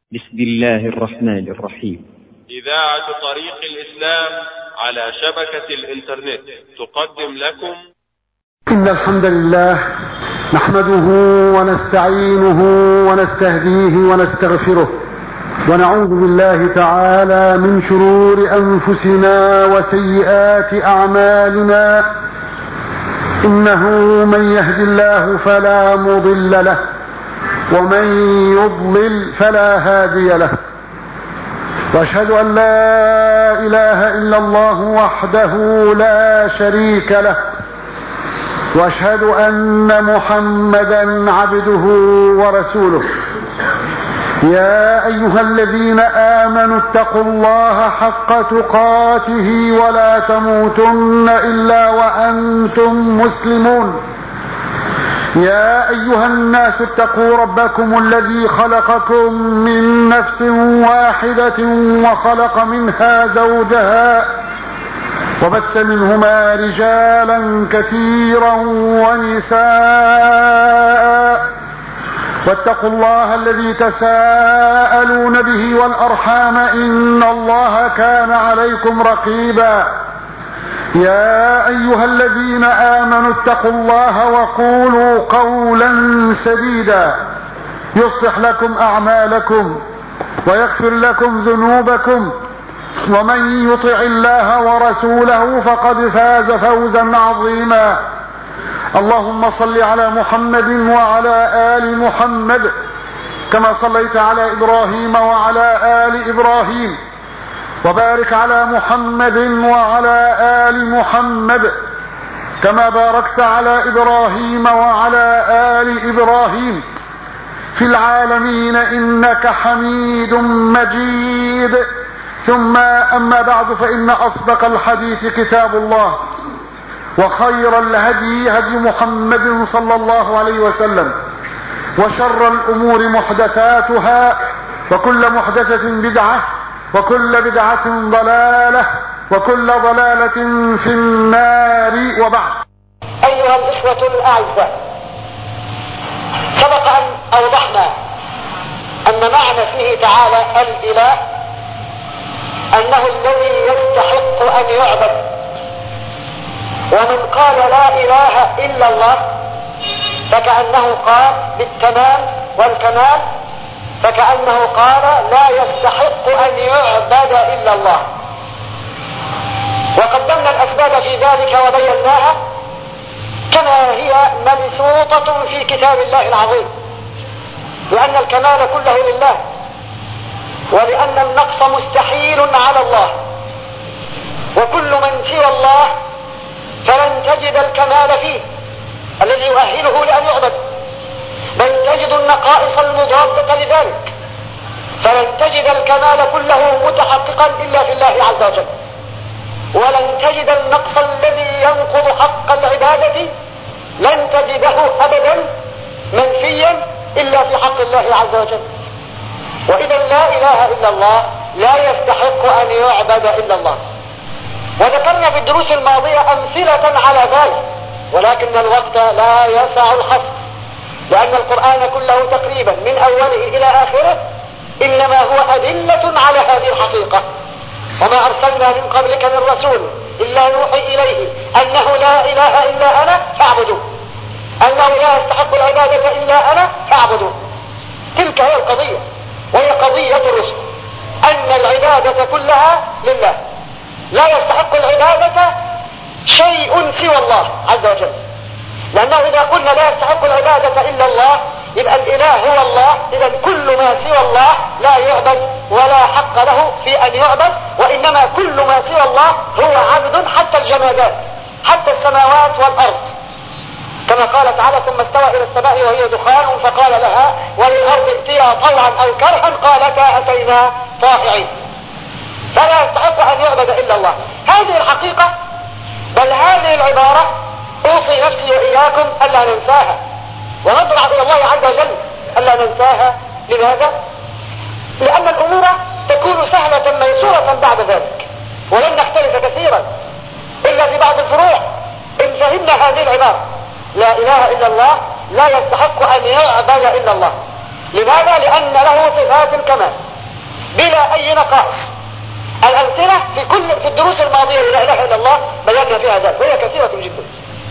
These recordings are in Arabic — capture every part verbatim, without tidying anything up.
بسم الله الرحمن الرحيم. إذاعة طريق الإسلام على شبكة الإنترنت تقدم لكم إن الحمد لله نحمده ونستعينه ونستهديه ونستغفره ونعوذ بالله تعالى من شرور أنفسنا وسيئات أعمالنا. إنه من يهد الله فلا مضل له ومن يضلل فلا هادي له، واشهد ان لا اله الا الله وحده لا شريك له، واشهد ان محمدا عبده ورسوله. يا ايها الذين امنوا اتقوا الله حق تقاته ولا تموتن الا وانتم مسلمون. يا ايها الناس اتقوا ربكم الذي خلقكم من نفس واحدة وخلق منها زوجها وبث منهما رجالا كثيرا ونساء، واتقوا الله الذي تساءلون به والارحام ان الله كان عليكم رقيبا. يا ايها الذين امنوا اتقوا الله وقولوا قولا سديدا يصلح لكم اعمالكم ويغفر لكم ذنوبكم، ومن يطع الله ورسوله فقد فاز فوزا عظيما. اللهم صل على محمد وعلى ال محمد كما صليت على ابراهيم وعلى ال ابراهيم، وبارك على محمد وعلى آل محمد كما باركت على إبراهيم وعلى آل إبراهيم في العالمين إنك حميد مجيد. ثم أما بعد، فإن أصدق الحديث كتاب الله، وخير الهدي هدي محمد صلى الله عليه وسلم، وشر الأمور محدثاتها، وكل محدثة بدعة، وكل بدعة ضلالة، وكل ضلالة في النار. وبعد. أيها الإخوة الأعزاء، سبق أن أوضحنا أن معنى اسمه تعالى الإله أنه الذي يستحق أن يعبد، ومن قال لا إله إلا الله فكأنه قال بالتمام والكمال، فكأنه قال لا يستحق أن يعبد إلا الله. وقدمنا الأسباب في ذلك وبيناها كما هي مبسوطة في كتاب الله العظيم، لأن الكمال كله لله، ولأن النقص مستحيل على الله، وكل من سوى الله فلن تجد الكمال فيه الذي يؤهله لأن يعبد، بل تجد النقائص المضادة لذلك، فلن تجد الكمال كله متحققا إلا في الله عز وجل، ولن تجد النقص الذي ينقض حق العبادة لن تجده أبدا منفيا إلا في حق الله عز وجل. وإذا لا إله إلا الله لا يستحق أن يعبد إلا الله. وذكرنا في الدروس الماضية أمثلة على ذلك، ولكن الوقت لا يسع الحصر، لأن القرآن كله تقريبا من أوله إلى آخره إنما هو أدلة على هذه الحقيقة. وما أرسلنا من قبلك من رسول إلا نوحي إليه أنه لا إله إلا أنا فاعبدوا، أنه لا يستحق العبادة إلا أنا فاعبدوا. تلك هي القضية، وهي قضية الرسل، أن العبادة كلها لله، لا يستحق العبادة شيء سوى الله عز وجل. لأنه إذا قلنا لا يستحق العبادة إلا الله يبقى الإله هو الله، إذا كل ما سوى الله لا يعبد ولا حق له في أن يعبد، وإنما كل ما سوى الله هو عبد، حتى الجمادات، حتى السماوات والأرض، كما قال تعالى ثم استوى إلى السماء وهي دخان فقال لها وللأرض ائتيا طوعا أو كرها قالتا أتينا طائعين. فلا يستحق أن يعبد إلا الله. هذه الحقيقة، بل هذه العبارة أوصي نفسي وإياكم ألا ننساها، ونضرع إلى الله عز وجل ألا ننساها. لماذا؟ لأن الأمور تكون سهلة ميسورة بعد ذلك، ولن نختلف كثيرا إلا في بعض الفروع إن فهمنا هذه العبارة. لا إله إلا الله لا يستحق أن يعبد إلا الله. لماذا؟ لأن له صفات الكمال بلا أي نقائص. الأمثلة في كل في الدروس الماضية لا إله إلا الله بينا فيها ذلك، وهي كثيرة جدا.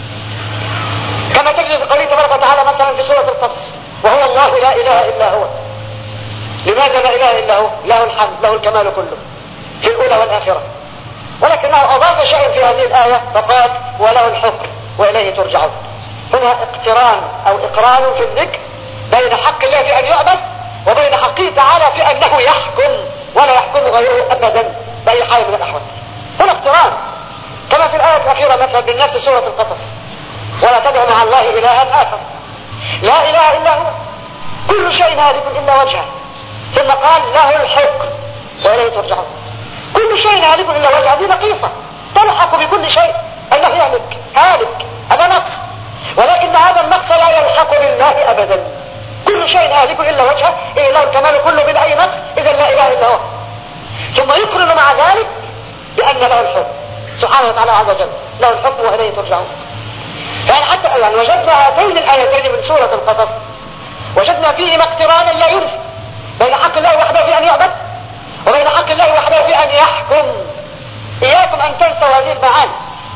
كما تجد في قوله تبارك وتعالى مثلا في سورة القصص: وهو الله لا إله إلا هو. لماذا لا إله إلا هو؟ له الحمد، له الكمال كله في الأولى والآخرة، ولكنه أضاف شيئا في هذه الآية فقال: وله الحكم وإليه ترجعون. هنا اقتران أو إقران في الذكر بين حق الله في أن يعبد وبين حقه تعالى في أنه يحكم ولا يحكم غيره أبدا بأي حال من الأحوال. هنا اقتران كما في الآية الأخيرة مثلا من نفس سورة القصص: ولا تدع مع الله إلها آخر. لا إله إلا هو، كل شيء هالك إلا وجهه. ثم قال: له الحكم وإليه ترجعون. كل شيء هالك إلا وجهه، هذه نقيصة تلحق بكل شيء أنه يهلك هالك، هذا نقص، ولكن هذا النقص لا يلحق بالله أبدا. كل شيء هالك إلا وجهه، إيه له الكمال كله بلا أي نقص، إذا لا إله إلا هو. ثم يقرن مع ذلك بأن له الحكم سبحانه وتعالى عز وجل، له الحكم وإليه ترجعون. يعني حتى يعني وجدنا هاتين الآيتين من سورة القصص وجدنا فيهما اقترانا لا ينسى بين حق الله وحده في أن يعبد وبين حق الله وحده في أن يحكم. إياكم أن تنسوا هذه المعاني.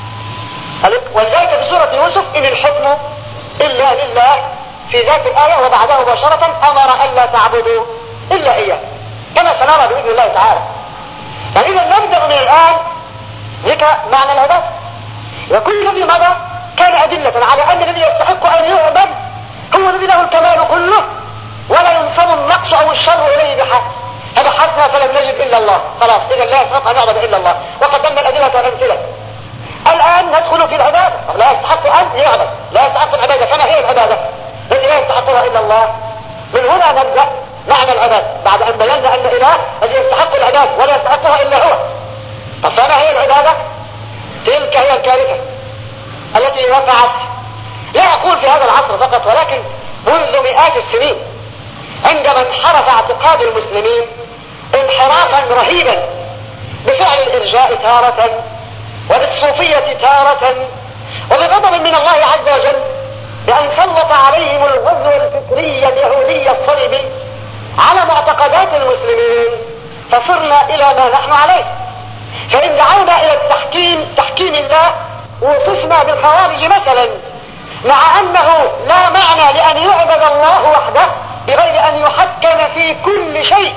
ولذلك في سورة يوسف: إن الحكم إلا لله في ذات الآية، وبعدها مباشرة أمر ألا تعبدوا إلا إياه، كما سنرى بإذن الله تعالى. يعني إذا نبدأ من الآن ذكر معنى العبادة، وكل الذي مضى كان أدلة على أن الذي يستحق أن يعبد هو الذي له الكمال كله ولا ينصب النقص أو الشر إليه بحال. فبحثنا فلم نجد إلا الله، خلاص إذا لا يستحق أن يعبد إلا الله، وقدمنا الأدلة والأمثلة. الآن ندخل في العبادة. لا يستحق أن يعبد، لا يستحق العبادة، فما هي العبادة التي لا يستحقها إلا الله؟ من هنا نبدأ معنى العبادة بعد أن بينا أن إله الذي يستحق العبادة ولا يستحقها إلا هو. طب فما هي العبادة؟ تلك هي الكارثة التي وقعت، لا أقول في هذا العصر فقط، ولكن منذ مئات السنين، عندما انحرف اعتقاد المسلمين انحرافا رهيبا بفعل الإرجاء تارة وبالصوفية تارة وبغضب من الله عز وجل بأن سلط عليهم الغزو الفكري اليهودي الصليبي على معتقدات المسلمين، فصرنا إلى ما نحن عليه. فإن دعونا إلى التحكيم تحكيم الله وصفنا بالخوارج مثلا، مع أنه لا معنى لأن يعبد الله وحده بغير أن يحكم في كل شيء.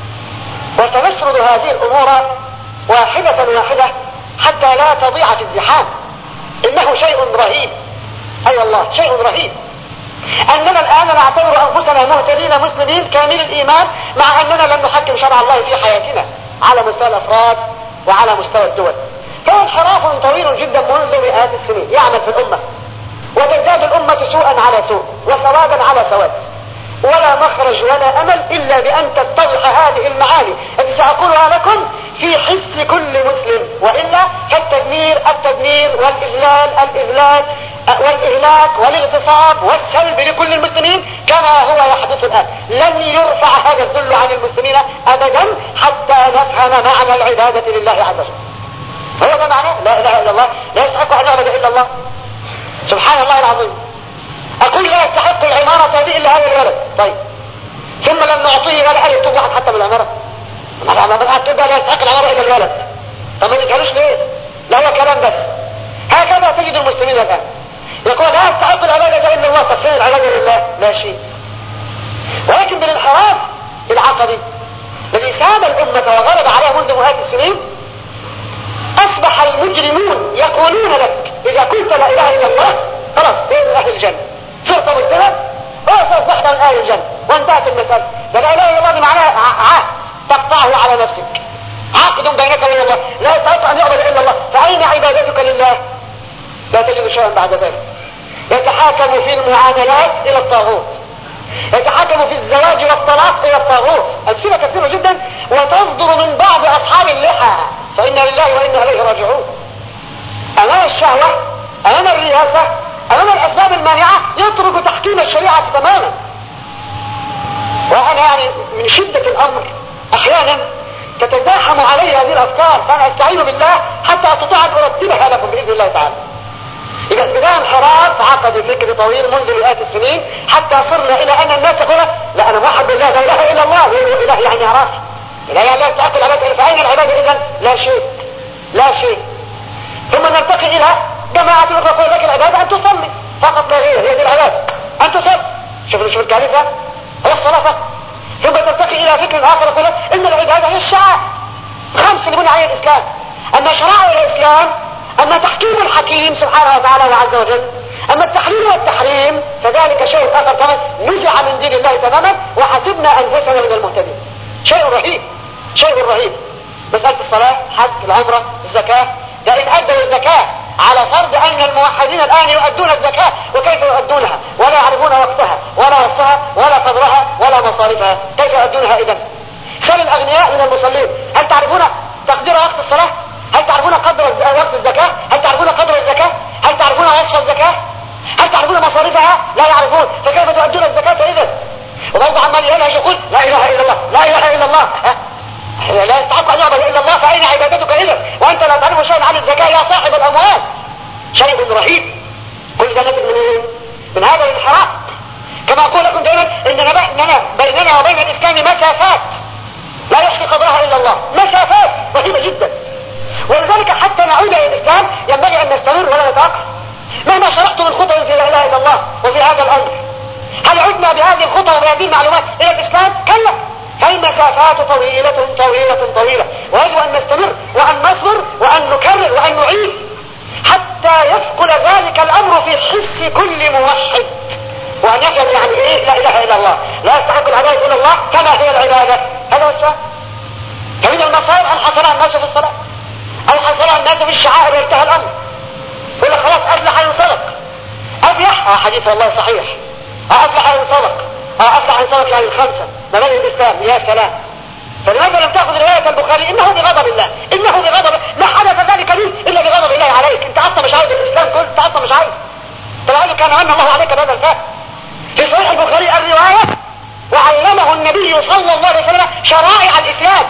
وسنسرد هذه الأمور واحدة واحدة حتى لا تضيع في الزحام. إنه شيء رهيب، أي أيوة الله شيء رهيب أننا الآن نعتبر أنفسنا مهتدين مسلمين كامل الإيمان، مع أننا لم نحكم شرع الله في حياتنا على مستوى الأفراد وعلى مستوى الدول. فهو انحراف طويل جدا منذ مئات السنين يعمل في الأمة، وتزداد الأمة سوءا على سوء وسوادا على سواد، ولا مخرج ولا أمل إلا بأن تتضح هذه المعاني التي سأقولها لكم في حس كل مسلم، وإلا فالتدمير التدمير والإذلال الإذلال والإهلاك والاغتصاب والسلب لكل المسلمين كما هو يحدث الآن. لن يرفع هذا الذل عن المسلمين أبدا حتى نفهم معنى العبادة لله عز وجل. هو ده معناه لا إله إلا الله، لا يستحق أن يعبد إلا الله سبحان الله العظيم. أقول لا يستحق العمارة هذه إلا هذا الولد، طيب ثم لم نعطيه ولا أن يكتب واحد حتى بالعمارة، ما تبقى لا يستحق العمارة إلا الولد. طب ما نتهلوش ليه؟ لا هو كلام بس. هكذا تجد المسلمين الآن يقول لا يستحق العبادة إلا الله. طب فين العبادة لله؟ لا شيء. ولكن بالانحراف العقدي الذي ساد الأمة وغلب عليها منذ مئات السنين، أصبح المجرمون يقولون لك إذا قلت لا إله إلا الله خلاص بين أهل الجنة، صرت مسلما وأصبحت من أهل الجنة وانتهت المسألة. لا إله إلا الله دي معناها عهد تقطعه على نفسك، عقد بينك وبين الله، لا يستطيع أن يعبد إلا الله. فأين عبادتك لله؟ لا تجد شيئا بعد ذلك. يتحاكم في المعاملات إلى الطاغوت، يتحاكم في الزواج والطلاق إلى الطاغوت، أمثلة كثيرة جدا وتصدر من بعض أصحاب اللحى، فإنا لله وإنا إليه راجعون. أمام الشهوة، أمام الرياسة، أمام الأسباب المانعة يترك تحكيم الشريعة تماما. وأنا يعني من شدة الأمر أحيانا تتزاحم علي هذه الأفكار، فأنا أستعين بالله حتى أستطيع أن أرتبها لكم بإذن الله تعالى. إذا البداية انحراف تعقد فكر طويل منذ مئات السنين حتى صرنا الى ان الناس يقولون لا انا موحد بالله لا اله الا الله اله يعني عراف لا يعني لا تعقل العبادة. فاين العبادة اذا؟ لا شيء لا شيء. ثم نرتقي الى جماعة يقول لك العبادة ان تصلي فقط لا غير، هي دي العبادة ان تصلي. شوف شوف الكارثة هو الصلاة فقط. ثم ترتقي الى فكر اخر يقول لك ان العبادة هي الشعائر خمس اللي بني عليه الاسلام. اما شرائع الاسلام، اما تحكيم الحكيم سبحانه وتعالى وعز وجل، اما التحليل والتحريم فذلك شيء اخر تماما نزع من دين الله تماما وحسبنا انفسنا من المهتدين. شيء رهيب شيء رهيب. مسألة الصلاة، حج، العمرة، الزكاة، ده ان ادوا الزكاة على فرض ان الموحدين الان يؤدون الزكاة، وكيف يؤدونها ولا يعرفون وقتها ولا وصفها ولا قدرها ولا مصارفها، كيف يؤدونها اذا؟ سل الاغنياء من المصلين، هل تعرفون تقدير وقت الصلاة؟ هل تعرفون قدر وقت الزكاة؟ هل تعرفون قدر الزكاة؟ هل تعرفون وصف الزكاة؟ هل تعرفون مصاريفها؟ لا يعرفون، فكيف تؤدون الزكاة اذا؟ وبرضه عمال يلهج يقول لا اله الا الله لا اله الا الله، لا يستحق ان يعبد الا الله، فاين عبادتك اذا وانت لا تعرف شيئا عن الزكاة يا صاحب الاموال؟ شيء رهيب. كل ده ناتج من ايه؟ من هذا الانحراف. كما اقول لكم دائما اننا بيننا وبين الاسلام مسافات لا يحصي قدرها الا الله، مسافات رهيبة جدا. ولذلك حتى نعود الى الاسلام ينبغي ان نستمر ولا نتوقف. مهما شرحت من خطوة في لا اله الا الله وفي هذا الامر، هل عدنا بهذه الخطوة وبهذه المعلومات الى الاسلام؟ كلا، فالمسافات طويلة طويلة طويلة، ويجب ان نستمر وان نصبر وان نكرر وان نعيد حتى يثقل ذلك الامر في حس كل موحد، وان يفهم يعني ايه لا اله الا الله، لا يستحق العبادة الا الله كما هي العبادة. هذا هو السؤال. فمن المصائب ان حصلها الناس في الصلاة، او حصلها الناس في الشعائر وانتهى الامر. يقول لك خلاص افلح ان صدق. افلح اه حديث والله صحيح، اه افلح ان صدق، اه افلح ان صدق يعني الخمسة مبادئ الاسلام. يا سلام. فلماذا لم تاخذ رواية البخاري انه بغضب الله، انه بغضب، ما حدث ذلك لي الا بغضب الله عليك. انت اصلا مش عايز الاسلام كله، انت اصلا مش عايز. طب عايز كان من الله عليك بهذا الفهم. في صحيح البخاري الرواية وعلمه النبي صلى الله عليه وسلم شرائع الاسلام،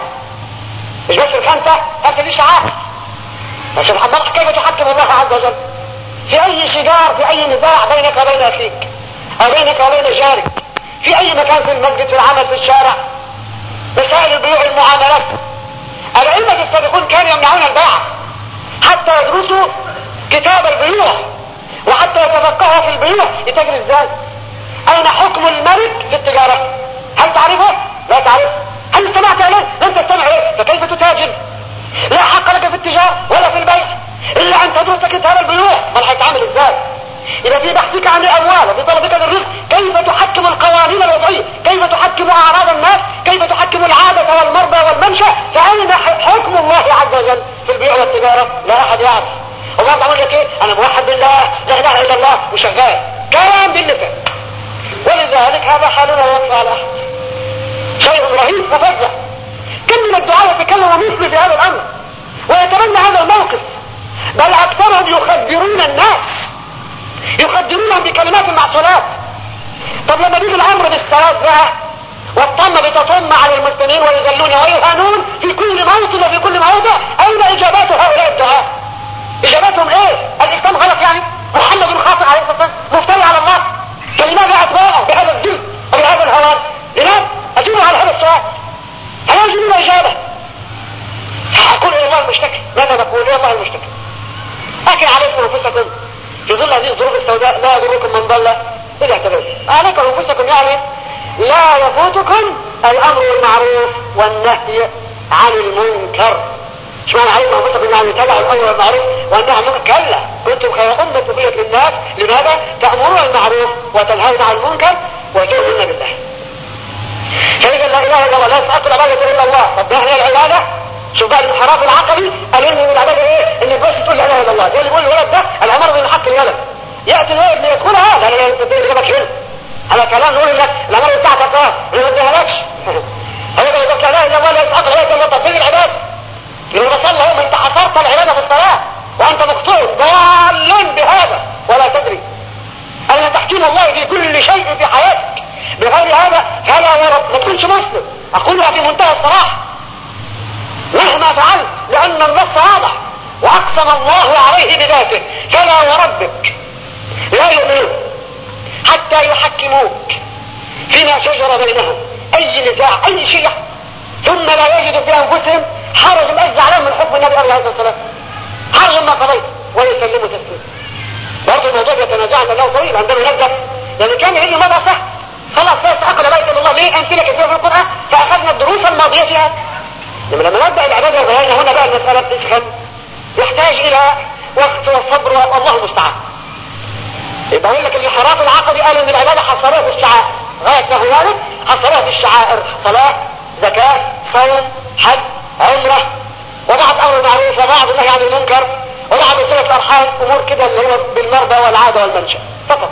مش بس الخمسة، خمسة دي شعائر. سبحان الله كيف تحكم الله عز وجل في اي شجار، في اي نزاع بينك وبين اخيك او بينك وبين جارك، في اي مكان، في المسجد، في العمل، في الشارع، مسائل البيوع، المعاملات. الائمة السابقون كانوا يمنعون البيع حتى يدرسوا كتاب البيوع وحتى يتفقهوا في البيوع يتاجر ازاي. اين حكم الملك في التجارة؟ هل تعرفه؟ لا تعرفه. هل استمعت اليه؟ لن تستمع اليه، فكيف تتاجر؟ لا حق لك في التجارة ولا في البيع الا ان تدرس كتاب البيوع. ما هيتعامل ازاي؟ اذا في بحثك عن الاموال وفي طلبك للرزق كيف تحكم القوانين الوضعية، كيف تحكم اعراض الناس، كيف تحكم العادة والمرضى والمنشأ، فاين حكم الله عز وجل في البيع والتجارة؟ لا احد يعرف. وبعض عمل لك ايه؟ انا موحد بالله لا اله الا الله وشغال كلام باللسان. ولذلك هذا حالنا لا يخفى على احد. شيء رهيب مفزع. كم من الدعاء يتكلم مثل في هذا الامر ويتمنى هذا الموقف، بل اكثرهم يخدرون الناس، يخدرونهم بكلمات المعسولات. طب لما بيجي الامر بالصلاة بقى والطم بتطم على المسلمين ويذلون ويهانون في كل موطن وفي كل موضع، اين اجابات هؤلاء الدعاء؟ اجاباتهم ايه؟ الاسلام غلط يعني؟ محمد خاطئ عليه الصلاة والسلام مفتري على الله؟ فلماذا اتباعه بهذا الذل وبهذا الهوان؟ لماذا؟ اجيبوا على هذا السؤال. هل يجب اجابة؟ هقول الى الله المشتكي. ماذا نقول؟ الى الله المشتكي. اكن عليكم انفسكم في ظل هذه الظروف السوداء لا يضركم من ضل اذا اهتديتم. عليكم انفسكم يعني لا يفوتكم الامر بالمعروف والنهي عن المنكر. مش معنى عليكم انفسكم يعني تبعوا الامر بالمعروف والنهي عن المنكر، كلا كنتم خير امة اخرجت للناس. لماذا؟ تأمرون بالمعروف وتنهون عن المنكر وتؤمنون بالله. فإذا لا اله الا الله لا يستحق العبادة الا الله. طب ما هي العبادة؟ شوف بقى الانحراف العقلي قال ان العبادة ايه؟ انك بس تقول لا اله الا الله. زي اللي بيقول الولد ده الامر بالحق الولد، ياتي الولد ليدخلها لا لا لا تدري اللي جابك هنا. هذا كلام نقول لك الامر بتاعتك اه ما اديهالكش. هو ده يقول لا اله الا الله لا يستحق العبادة الا الله. طب فين العبادة؟ يقول بصلي اهو، ما انت حصرت العبادة في الصلاة وانت مقطوع ضال بهذا ولا تدري ان تحكيم الله في كل شيء في حياتك. بغير هذا فلا ورب ما تكونش مسلم. اقولها في منتهى الصراحة مهما فعلت، لان النص واضح واقسم الله عليه بذاته فلا وربك لا يؤمنون حتى يحكموك فيما شجر بينهم، اي نزاع اي شيء، ثم لا يجدوا في انفسهم حرج ازع عليهم من حكم النبي عليه الصلاه والسلام، حرج ما قضيت ويسلموا تسليما. برضه الموضوع بيتنازع لانه طويل، عندما نبدا لان كان علم ماذا صح خلاص بس اقل لا اله الا الله، ليه امثله كثيره في القران فاخذنا الدروس الماضيه فيها. لما لما نبدا العباده والبيان هنا بقى المساله بتسخن، يحتاج الى وقت وصبر والله المستعان. يبقى اقول لك الانحراف العقدي قالوا ان العباده حصروها في الشعائر، غايه ما هو ذلك حصروها في الشعائر، صلاه، زكاه، صوم، حج، عمره، وبعض امر المعروف وبعض النهي عن المنكر وبعض صله الارحام، امور كده اللي هو بالمرضى والعاده والمنشا فقط.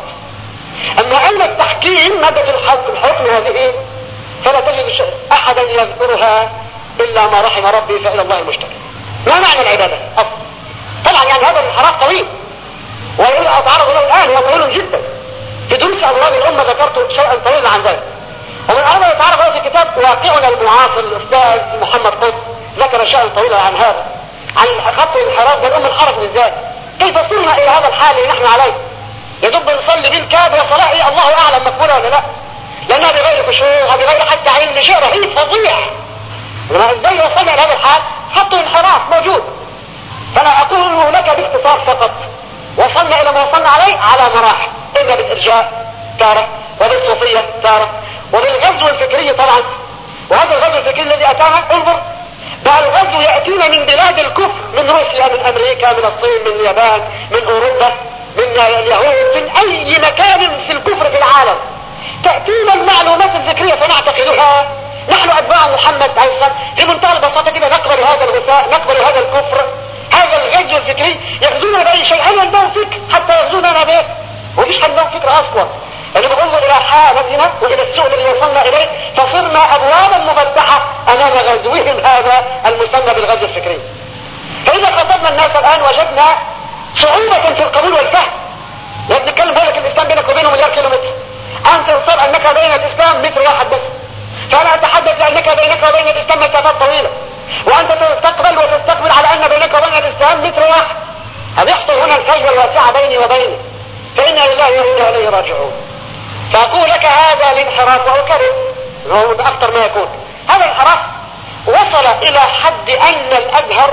اما ان التحكيم ماده الحكم الحكم هذه فلا تجد احدا يذكرها الا ما رحم ربي فالى الله المشتكى. ما معنى العباده اصلا؟ طبعا يعني هذا الانحراف طويل ويريد اتعرض له الان، هو طويل جدا. في دروس امراض الامه ذكرت شيئا طويلا عن ذلك، ومن اراد ان يتعرض له في كتاب واقعنا المعاصر الاستاذ محمد قطب ذكر شيئا طويلا عن هذا، عن خط الانحراف ده. الامه انحرفت ازاي؟ كيف صرنا الى هذا الحال اللي نحن عليه؟ يدب نصلي بالكاد وصلاه إيه الله اعلم مقبوله ولا لا، لانها بغير خشوع وبغير حتى علم، شيء رهيب فظيع. لما ازاي وصلنا الى هذا الحال؟ خط انحراف موجود. فلا اقول لك باختصار فقط، وصلنا الى ما وصلنا عليه على مراحل، اما بالارجاء تاره، وبالصوفيه تاره، وبالغزو الفكري طبعا. وهذا الغزو الفكري الذي اتانا، انظر بقى الغزو ياتينا من بلاد الكفر، من روسيا، من امريكا، من الصين، من اليابان، من اوروبا، من اليهود، من اي مكان في الكفر في العالم تاتينا المعلومات الفكريه فنعتقدها. نحن اتباع محمد عليه الصلاه والسلام في منتهى البساطه كده نقبل هذا الغثاء، نقبل هذا الكفر، هذا الغزو الفكري. يغزونا باي شيء، هل عندهم فكر حتى يغزونا به؟ ومش عندهم فكر اصلا. يعني بننظر الى حالتنا والى السوء الذي وصلنا اليه فصرنا ابوابا مفتحه امام غزوهم هذا المسمى بالغزو الفكري. فاذا خاطبنا الناس الان وجدنا صعوبه في القبول والفهم. لو بنتكلم بقول لك الاسلام بينك وبينه مليار كيلومتر، انت تصر انك بين الاسلام متر واحد بس، فانا اتحدث لانك بينك وبين الاسلام مسافات طويله، وانت تقبل وتستقبل على ان بينك وبين الاسلام متر واحد. هل يحصل هنا الفجوه الواسعه بيني وبينه؟ فانا لله وانا اليه راجعون. فاقول لك هذا الانحراف واكرر هو اكثر ما يكون. هذا الانحراف وصل الى حد ان الازهر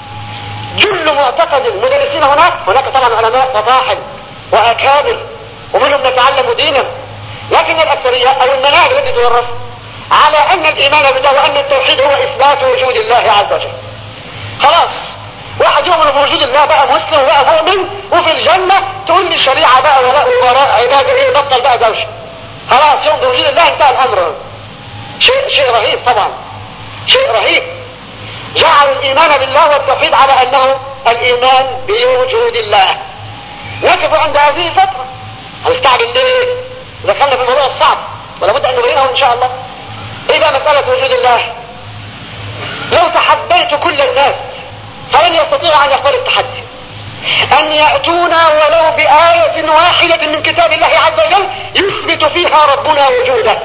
جل معتقد المدرسين هناك، هناك طبعا علماء فطاحل واكابر ومنهم نتعلم دينا، لكن الاكثريه او المناهج التي تدرس على ان الايمان بالله وان التوحيد هو اثبات وجود الله عز وجل. خلاص واحد يؤمن بوجود الله بقى مسلم وبقى مؤمن وفي الجنه، تقول لي شريعه بقى ولاء وبراء عباده ايه، بطل بقى دوشه. خلاص يؤمن بوجود الله انتهى الامر. شيء شيء رهيب طبعا، شيء رهيب. جعلوا الايمان بالله والتوحيد على انه الايمان بوجود الله. وقفوا عند هذه الفتره. هنستعجل ليه؟ دخلنا في الموضوع الصعب ولا بد ان نبينه ان شاء الله. ايه بقى مساله وجود الله؟ لو تحديت كل الناس فلن يستطيع ان يقبل التحدي، ان ياتونا ولو بايه واحده من كتاب الله عز وجل يثبت فيها ربنا وجوده،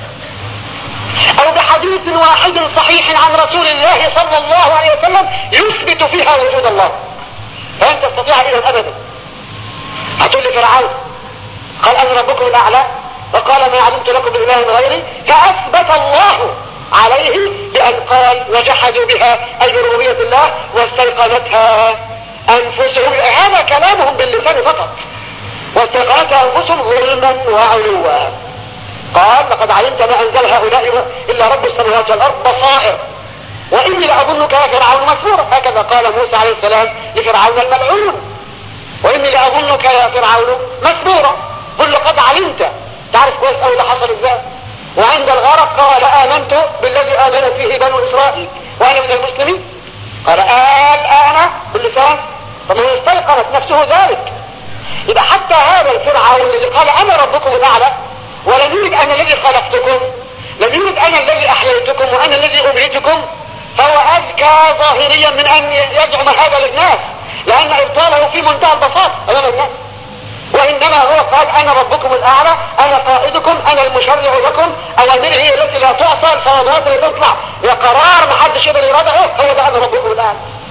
او بحديث واحد صحيح عن رسول الله صلى الله عليه وسلم يثبت فيها وجود الله، فلن تستطيع اذا ابدا. هتقول لي فرعون قال انا ربكم الاعلى وقال ما علمت لكم من اله غيري، فاثبت الله عليه بان قال وجحدوا بها اي بربوبيه الله واستيقنتها انفسهم. هذا كلامهم باللسان فقط، واستيقنتها انفسهم ظلما وعلوا. قال لقد علمت ما انزل هؤلاء الا رب السماوات والارض بصائر واني لاظنك يا فرعون مسحورا. هكذا قال موسى عليه السلام لفرعون الملعون، واني لاظنك يا فرعون مسحورا. قل لقد علمت، تعرف كويس قوي اللي حصل ازاي. وعند الغرق قال امنت بالذي امنت فيه بنو اسرائيل وانا من المسلمين. قال الان باللسان، طب هو استيقنت نفسه ذلك. يبقى حتى هذا الفرعون الذي قال انا ربكم الاعلى ولم يرد انا الذي خلقتكم، لم يرد انا الذي احييتكم وانا الذي اميتكم، فهو اذكى ظاهريا من ان يزعم هذا للناس، لان ابطاله في منتهى البساطه امام الناس. وانما هو قال انا ربكم الاعلى، انا قائدكم، انا المشرع لكم، اوامري هي التي لا تعصى، الفرضات اللي تطلع يا قرار ما حدش يقدر يردعه، هو ده انا ربكم الاعلى.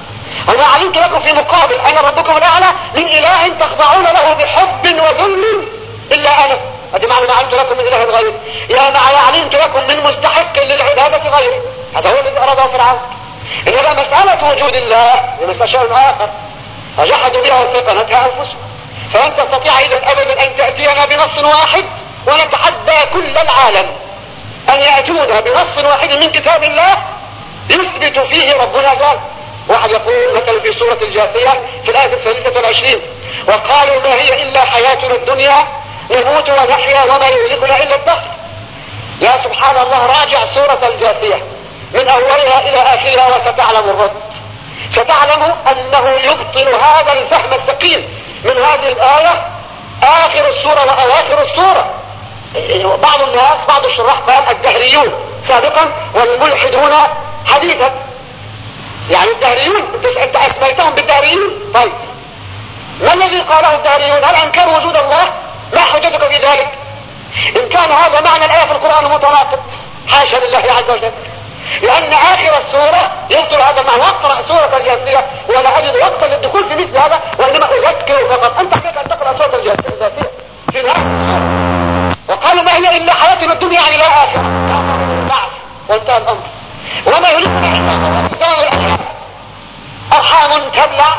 وما علمت لكم في مقابل انا ربكم الاعلى من اله تخضعون له بحب وذل الا انا. هذه معنى ما علمت لكم من اله غيري، يا ما علمت لكم من مستحق للعبادة غيري. هذا هو الذي اراده فرعون. انما مسألة وجود الله مسألة شيء اخر، وجحدوا بها واستيقنتها انفسهم. فلن تستطيع اذا ابدا ان تأتينا بنص واحد، ونتحدى كل العالم ان يأتونا بنص واحد من كتاب الله يثبت فيه ربنا ذلك. واحد يقول مثلا في سورة الجاثية في الآية الثالثة والعشرين: وقالوا ما هي إلا حياتنا الدنيا نموت ونحيا وما يهلكنا إلا الدهر. يا سبحان الله، راجع سورة الجاثية من أولها إلى آخرها وستعلم الرد. ستعلم أنه يبطل هذا الفهم السقيم من هذه الآية آخر السورة وأواخر السورة. بعض الناس بعض الشراح قال الدهريون سابقا والملحدون حديثا. يعني الدهريون انت اسميتهم بالدهريون. طيب ما الذي قاله الدهريون؟ هل انكروا وجود الله؟ ما حجتك في ذلك؟ ان كان هذا معنى الايه في القران متناقض حاشا لله عز وجل، لان اخر السوره يبطل هذا المعنى. واقرا سوره الجاثيه ولا اجد وقتا للدخول في مثل هذا، وانما اذكر فقط. انت عليك ان تقرا سوره الجاثيه في نهايه السوره. وقالوا ما هي الا حياتنا الدنيا يعني لا اخره، بعد وانتهى الامر. وما يهلكنا الا السماء والارحام. ارحام تبلع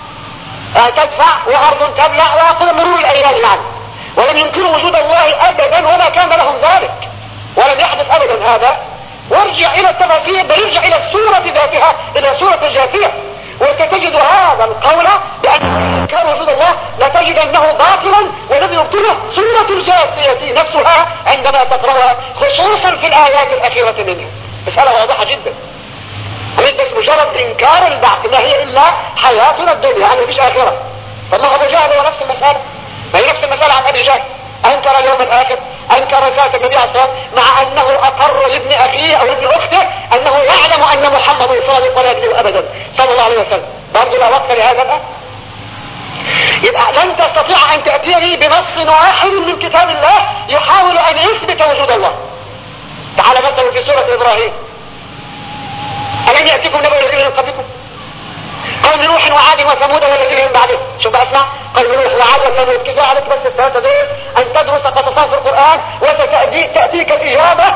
تدفع وارض تبلع ويقول مرور الايام يعني. ولم ينكروا وجود الله ابدا ولا كان لهم ذلك، ولم يحدث ابدا هذا. وارجع الى التفاسير، بل ارجع الى السوره ذاتها، الى سوره الجاثيه، وستجد هذا القول بان انكار وجود الله لا تجد انه باطلا، والذي يبطله سوره الجاثيه نفسها عندما تقراها، خصوصا في الايات الاخيره منها. مسألة واضحة جدا. بس مجرد انكار البعث ما هي الا حياتنا الدنيا يعني مفيش اخرة. طب ما ابو جهل هو نفس المسألة، ما هي نفس المسألة عن ابي جهل. انكر اليوم الاخر، انكر رسالة النبي عليه الصلاة والسلام، مع انه اقر لابن اخيه او ابن اخته انه يعلم ان محمد صادق ولا يكذب ابدا صلى الله عليه وسلم. برضه لا وقت لهذا الان. يبقى لن تستطيع ان تأتيني بنص واحد من كتاب الله يحاول ان يثبت وجود الله. تعالى مثلا في سورة ابراهيم: ألم يأتكم نبأ الذين من قبلكم قوم نوح وعاد وثمود والذين من بعدهم. شوف بقى اسمع: قوم نوح وعاد وثمود. كيف عليك بس الثلاثة دول أن تدرس قصصان في القرآن، وستأتيك الإجابة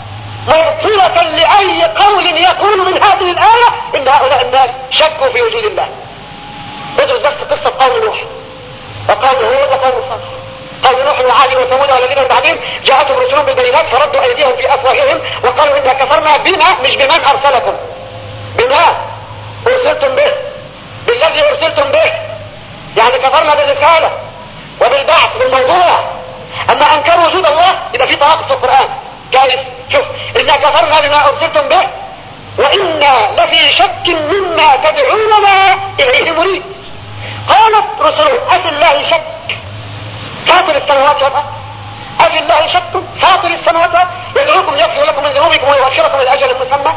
مبطلة لأي قول يقول من هذه الآية إن هؤلاء الناس شكوا في وجود الله. ادرس بس قصة قوم نوح وقوم هود وقوم صالح. قوم نوح وعاد وثمود والذين من بعدهم جاءتهم رسلهم بالبينات فردوا أيديهم في أفواههم وقالوا إنا كفرنا بما، مش بمن أرسلكم، بما أرسلتم به، بالذي أرسلتم به. يعني كفرنا بالرسالة وبالبعث بالموضوع. أما أنكروا وجود الله يبقى في تناقض في القرآن. كيف؟ شوف: إنا كفرنا بما أرسلتم به وإنا لفي شك مما تدعوننا إليه مريد. قالت رسله: أفي الله شك فاطر السماوات والأرض، أفي الله شك فاطر السماوات والأرض يدعوكم يغفر لكم من ذنوبكم ويؤخركم إلى أجل مسمى.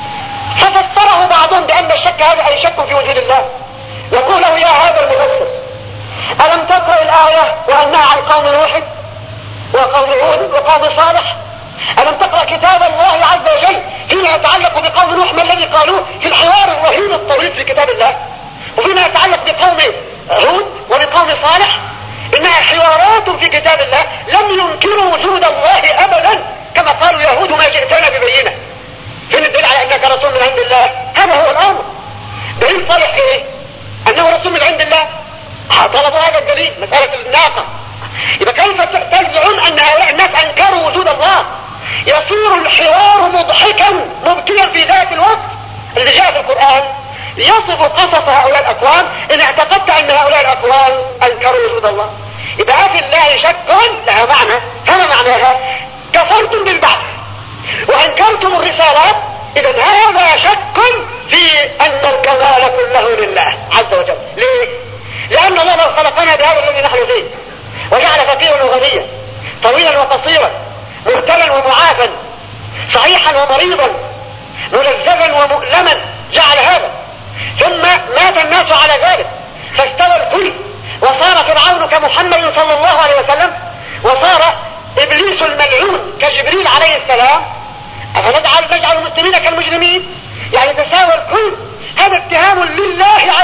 ففسره بعضهم بأن الشك هذا أي شك في وجود الله. يقول له: يا هذا المفسر، ألم تقرأ الآية وأنها عن قوم نوح وقوم هود وقوم صالح؟ ألم تقرأ كتاب الله عز وجل فيما يتعلق بقوم نوح ما الذي قالوه في الحوار الرهيب الطويل في كتاب الله، وفيما يتعلق بقوم هود وبقوم صالح إنها حوارات في كتاب الله لم ينكروا وجود الله أبدا، كما قالوا يهود ما جئتنا ببينة. فين الدليل على أنك رسول من عند الله؟ هذا هو الأمر. دليل صالح إيه؟ أنه رسول من عند الله. طلبوا هذا الدليل، مسألة الناقة. يبقى كيف تزعم أن هؤلاء الناس أنكروا وجود الله؟ يصير الحوار مضحكا مبكيا في ذات الوقت. اللي جاء في القرآن يصف قصص هؤلاء الأقوام إن اعتقدت أن هؤلاء الأقوام أنكروا وجود الله. إذا في الله شك لها معنى، فما معناها؟ كفرتم بالبعث وأنكرتم الرسالات، إذا هذا شك في أن الكمال كله لله عز وجل. ليه؟ لأن الله لو خلقنا بهذا الذي نحن فيه وجعل فقيرا وغنيا، طويلا وقصيرا، مبتلا ومعافا، صحيحا ومريضا، ملذذا ومؤلما، جعل هذا. ثم مات الناس على ذلك فاستوى الكل، وصار فرعون كمحمد صلى الله عليه وسلم، وصار إبليس الملعون كجبريل عليه السلام. أفنجعل نجعل المسلمين كالمجرمين؟ يعني تساوى الكل. هذا اتهام لله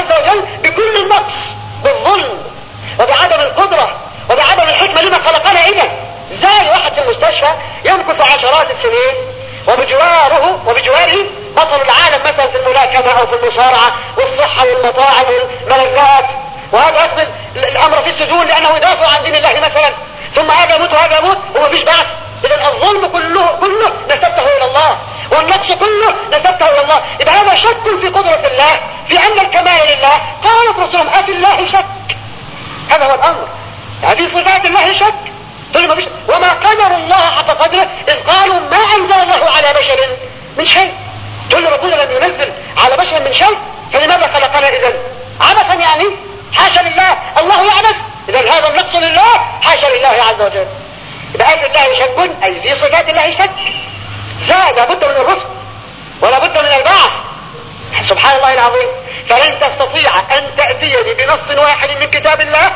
والمصارعة والصحة والمطاعم والملذات، وهذا أصل الأمر في السجون لأنه يدافع عن دين الله مثلا، ثم هذا يموت وهذا يموت ومفيش بعث. إذا الظلم كله كله نسبته إلى الله، والنقص كله نسبته إلى الله. إذا هذا شك في قدرة الله، في أن الكمال لله. قالت رسولهم أفي الله شك؟ هذا هو الأمر، في صفات الله شك. وما قدر الله حق قدره إذ قالوا ما أنزل الله على بشر من شيء. تقول ربنا لم ينزل على بشر من شيء، فلماذا خلقنا إذن؟ عبثا يعني؟ حاشا لله، الله يعبث. إذن هذا النقص لله، حاشا لله عز وجل. إذا أفي الله شك أي في صفات الله شك. زاد لابد من الرسل ولا بد من البعث. سبحان الله العظيم. فلن تستطيع أن تأتيني بنص واحد من كتاب الله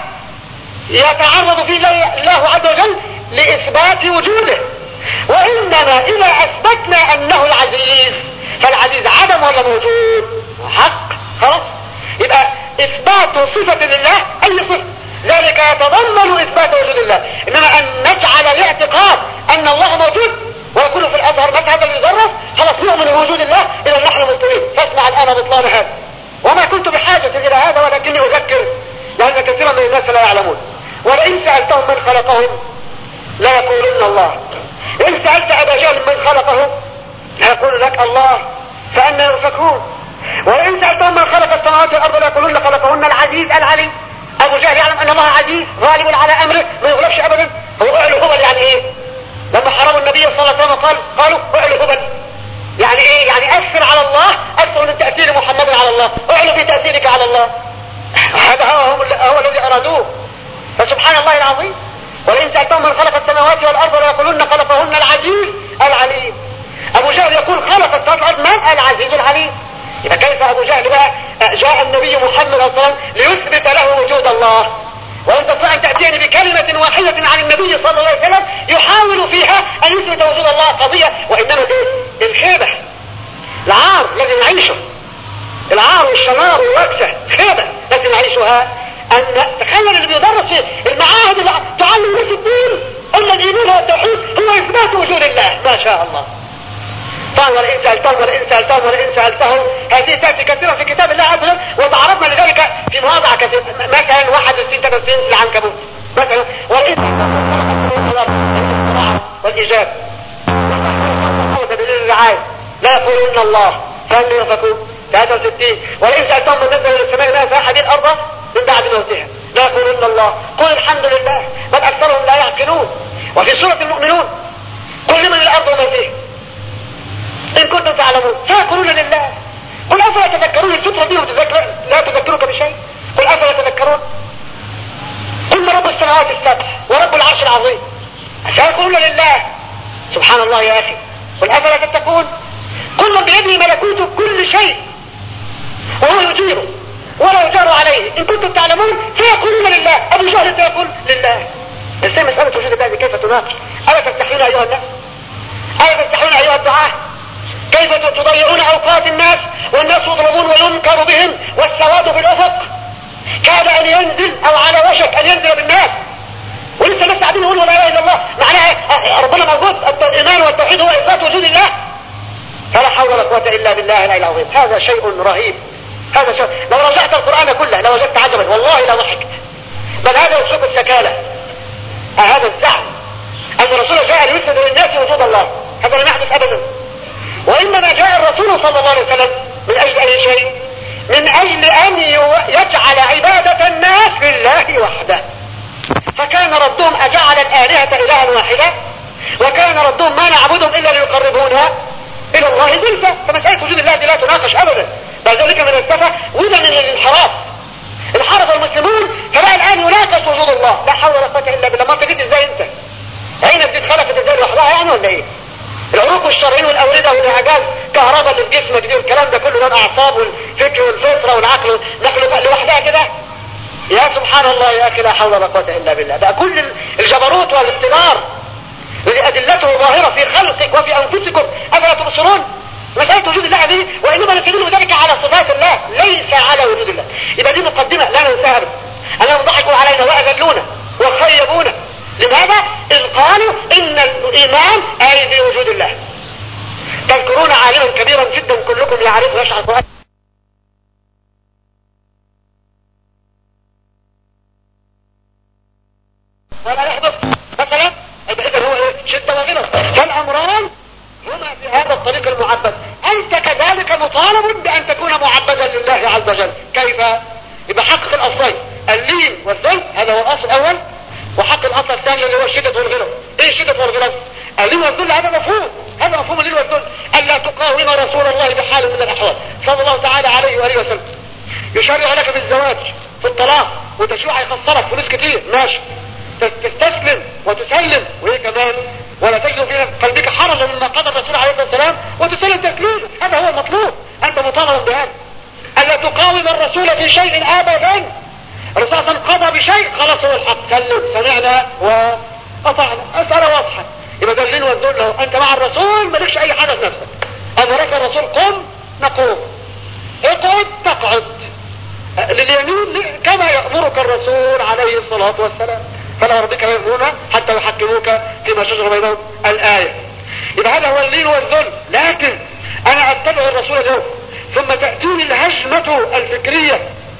يتعرض فيه الله عز وجل لإثبات وجوده، وإنما إذا أثبتنا أنه العزيز، فالعزيز عدم ولا موجود؟ حق. خلاص، يبقى إثبات صفة لله أي صفة، ذلك يتضمن إثبات وجود الله. إنما أن نجعل الاعتقاد أن الله موجود ويكون في الأزهر مذهب يدرس، خلاص نؤمن بوجود الله، إذا نحن مسلمين. فاسمع الآن بطلان هذا. وما كنت بحاجة إلى هذا ولكني أذكر، لأن كثيرا من الناس لا يعلمون. ولئن سألتهم من خلقهم لا يقولون الله. إن سألت أبا جهل من خلقه يقول لك الله، فأنا يؤفكون. ولئن سألتهم من خلق السماوات والأرض لا يقولون خلقهن العزيز العليم. أبو جهل يعلم أن الله عزيز غالب على أمره ما يغلبش أبدا. هو أعلى هبل يعني إيه؟ لما حرموا النبي صلى الله عليه وسلم قال قالوا أعلى هبل يعني إيه؟ يعني أثر على الله أكثر من تأثير محمد على الله، أعلى في تأثيرك على الله. هذا هو, هو الذي أرادوه. فسبحان الله العظيم. ولئن سألتهم من خلق السماوات والأرض لا يقولون خلقهن العزيز العليم. أبو جهل يقول خلق السماوات والأرض من؟ العزيز العليم. إذا كيف أبو جهل بقى جاء النبي محمد صلى الله عليه وسلم ليثبت له وجود الله، وأنت تستطيع أن تأتيني بكلمة واحدة عن النبي صلى الله عليه وسلم يحاول فيها أن يثبت وجود الله قضية، وإنما دي الخيبة، العار الذي نعيشه، العار والشمار والوكسة، خيبة التي نعيشها. أن تخيل اللي بيدرس في المعاهد اللي تعلم الناس الدين أن الإيمان والتوحيد هو إثبات وجود الله، ما شاء الله. طبعا ولئن سألتهم ولئن سألتهم ولئن سألتهم، هذه تأتي كثيرا في كتاب الله عز وجل، وتعرضنا لذلك في مواضع كثيرة. مثلا واحد وستين ثلاثة وستين العنكبوت مثلا، ولئن والإجابة دليل الرعاية لا يقولون الله فهل ينفكون ثلاثة وستين. ولئن سألتهم من نزل من السماء ماء فأحد الأرض من بعد موتها لا يقولون الله قل الحمد لله بل أكثرهم لا يعقلون. وفي سورة المؤمنون قل لمن الأرض وما فيه إن كنتم تعلمون فيقولون لله. قل أفلا تذكرون؟ الفطرة دي لا تذكرك بشيء. قل أفلا تذكرون؟ قل من رب السماوات السبع ورب العرش العظيم فيقولون لله. سبحان الله يا أخي. قل أفلا تتقون؟ قل من بيده ملكوت كل شيء وهو يجير ولا يجار عليه إن كنتم تعلمون فيقولون لله. أبو جهل يقول لله. بس مسألة وجود الله كيف تناقش؟ ألا تستحيون أيها الناس؟ ألا تستحيون أيها الدعاة؟ كيف تضيعون أوقات الناس والناس يضربون وينكر بهم والسواد في الأفق كاد أن ينزل أو على وشك أن ينزل بالناس، ولسه الناس قاعدين يقولوا لا إله إلا الله. معناها ربنا موجود، الإيمان والتوحيد هو إثبات وجود الله. فلا حول ولا قوة إلا بالله العلي العظيم. هذا شيء رهيب. هذا شيء لو رجعت القرآن كله لوجدت عجبا والله لا ضحكت. بل هذا يوصف السكالة. هذا الزعم أن الرسول جاء ليثبت للناس وجود الله، هذا لم يحدث أبدا. وإنما جاء الرسول صلى الله عليه وسلم من أجل أي شيء؟ من أجل أن يجعل عبادة الناس لله وحده. فكان ردهم أجعل الآلهة إلها واحدة، وكان ردهم ما نعبدهم إلا ليقربونا إلى الله زلفى. فمسألة وجود الله دي لا تناقش أبدا، بل ذلك من السفة وده من الانحراف. انحرف المسلمون فبقى الآن يناقش وجود الله. لا حول ولا قوة إلا بالله. ما انت جيت ازاي انت؟ عينك دي اتخلقت ازاي لوحدها يعني ولا ايه؟ العروق والشرايين والأوردة والإعجاز كهرباء اللي في جسمك دي والكلام ده كله، ده الأعصاب والفكر والفطرة والعقل نخلق لوحدها كده. يا سبحان الله يا أخي لا حول ولا قوة إلا بالله. بقى كل الجبروت والاقتدار الذي أدلته ظاهرة في خلقك وفي أنفسكم أفلا تبصرون. مسألة وجود الله دي وإنما نستدل ذلك على صفات الله ليس على وجود الله. يبقى دي مقدمة لا ننساها. أنهم ضحكوا علينا وأذلونا وخيبونا. لماذا؟ إذ قالوا إن الإيمان آي بوجود الله. تذكرون عالما كبيرا جدا كلكم يعرفه يشعر صلى الله تعالى عليه وآله وسلم يشرع لك في الزواج في الطلاق وتشريع هيخسرك فلوس كتير، ماشي، تستسلم وتسلم، وايه كمان؟ ولا تجد في قلبك حرجا مما قضى الرسول عليه الصلاه والسلام وتسلم تسليما. هذا هو المطلوب، انت مطالب بهذا، الا تقاوم الرسول في شيء ابدا. الرسول صلى الله عليه وسلم قضى بشيء، خلاص هو الحق، سلم، سمعنا واطعنا. اسئله واضحه، يبقى ده اللين والذل له. انت مع الرسول مالكش اي حاجه في نفسك. امرك الرسول قم نقوم، اقعد تقعد، لليمين كما يأمرك الرسول عليه الصلاة والسلام. فلا ربك يأمرون حتى يحكموك فيما شجر بينهم الآية. يبقى هذا هو اللين والذل. لكن أنا أتبع الرسول اليوم ثم تأتيني الهجمة الفكرية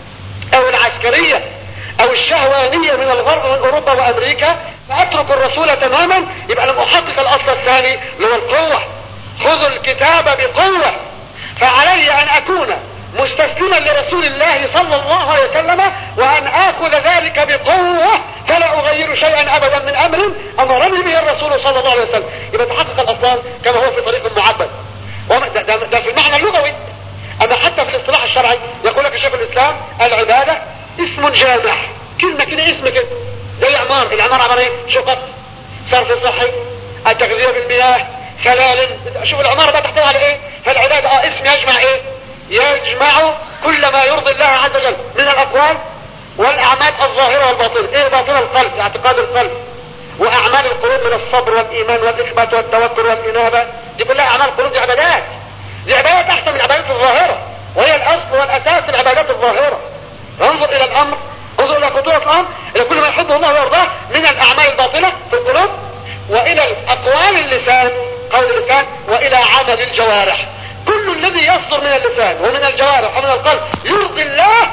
أو العسكرية أو الشهوانية من الغرب من أوروبا وأمريكا، فأترك الرسول تماما. يبقى لم أحقق الأصل الثاني اللي هو القوة. خذوا الكتاب بقوة. فعلي أن أكون مستسلما لرسول الله صلى الله عليه وسلم وأن آخذ ذلك بقوة، فلا أغير شيئا أبدا من أمر أمرني به الرسول صلى الله عليه وسلم. يبقى تحقق الأصلان كما هو في طريق معبد. ده, ده, ده في المعنى اللغوي. أما حتى في الاصطلاح الشرعي يقول لك شيخ الإسلام العبادة اسم جامع، كلمة كده اسم كده زي الإعمار. الإعمار عبارة ايه؟ شقق، صرف صحي، التغذية بالمياه، سلالم. شوف العمارة بقى تحتوي على ايه؟ فالعبادة اه اسم يجمع ايه؟ يجمع كل ما يرضي الله عز وجل من الأقوال والأعمال الظاهرة والباطنة. ايه باطن القلب؟ اعتقاد القلب، وأعمال القلوب من الصبر والإيمان والإخبات والتوكل والإنابة. دي كلها أعمال القلوب، دي عبادات. دي عبادات أحسن من العبادات الظاهرة، وهي الأصل والأساس العبادات الظاهرة. انظر إلى الأمر، انظر إلى خطورة الأمر، إلى كل ما يحبه الله ويرضاه من الأعمال الباطنة في القلوب، وإلى الأقوال اللسان، قول اللسان، وإلى عمل الجوارح. كل الذي يصدر من اللسان ومن الجوارح ومن القلب يرضي الله،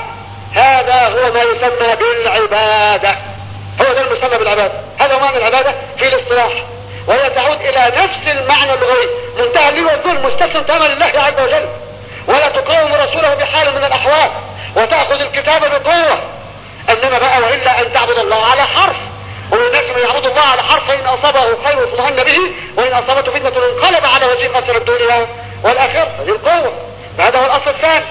هذا هو ما يسمى بالعبادة. هو ده المسمى بالعبادة. هذا معنى العبادة في الاصطلاح، وهي تعود إلى نفس المعنى اللغوي. منتهى اللين والذل، مستسلم تماما لله عز وجل، ولا تقاوم رسوله بحال من الأحوال، وتأخذ الكتاب بقوة. إنما بقى وإلا أن تعبد الله على حرف. ومن الناس من يعبد الله على حرف، فإن أصابه خير اطمأن به، وإن أصابته فتنة انقلب على وجهه خسر الدنيا والآخرة. هذه القوة. فهذا هو الأصل الثاني.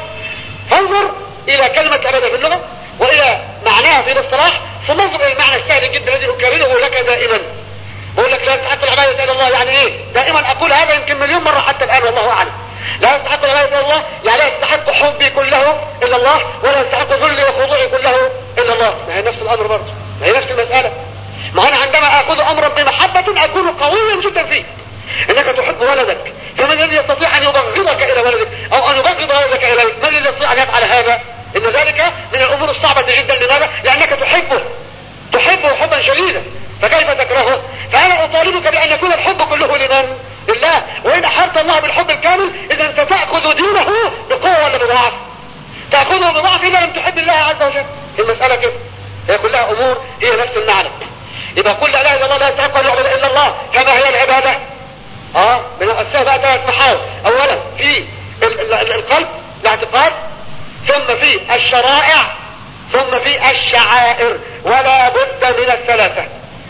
فانظر إلى كلمة العبادة في اللغة وإلى معناها في الاصطلاح، ثم انظر إلى المعنى السهل جدا الذي أكرره لك دائما. بقول لك لا يستحق العبادة إلا الله. يعني إيه؟ دائما أقول هذا يمكن مليون مرة حتى الآن والله أعلم. لا يستحق العبادة إلا الله، يعني لا يستحق حبي كله إلا الله، ولا يستحق ذلي وخضوعي كله إلا الله. ما هي نفس الأمر برضه، ما هي نفس المسألة. ما أنا عندما أخذ أمرا بمحبة أكون قويا جدا فيه. إنك تحب ولدك، فمن الذي يستطيع أن يبغضك إلى ولدك أو أن يبغض ولدك إليك؟ من الذي يستطيع أن يفعل هذا؟ إن ذلك من الأمور الصعبة جدا. لماذا؟ لأنك تحبه، تحبه حبا شديدا، فكيف تكرهه؟ فأنا أطالبك بأن يكون الحب كله لمن؟ لله. وإن أحببت الله بالحب الكامل، إذا أنت تأخذ دينه بقوة ولا بضعف؟ تأخذه بضعف إذا لم تحب الله عز وجل. المسألة كده، هي كلها أمور هي نفس المعنى. يبقى كل لا إله إلا الله لا يستحق أن يعبد إلا الله. كما هي العبادة اه من السبب بقى ثلاث محاور. اولا في القلب الاعتقاد، ثم في الشرائع، ثم في الشعائر. ولا بد من الثلاثة،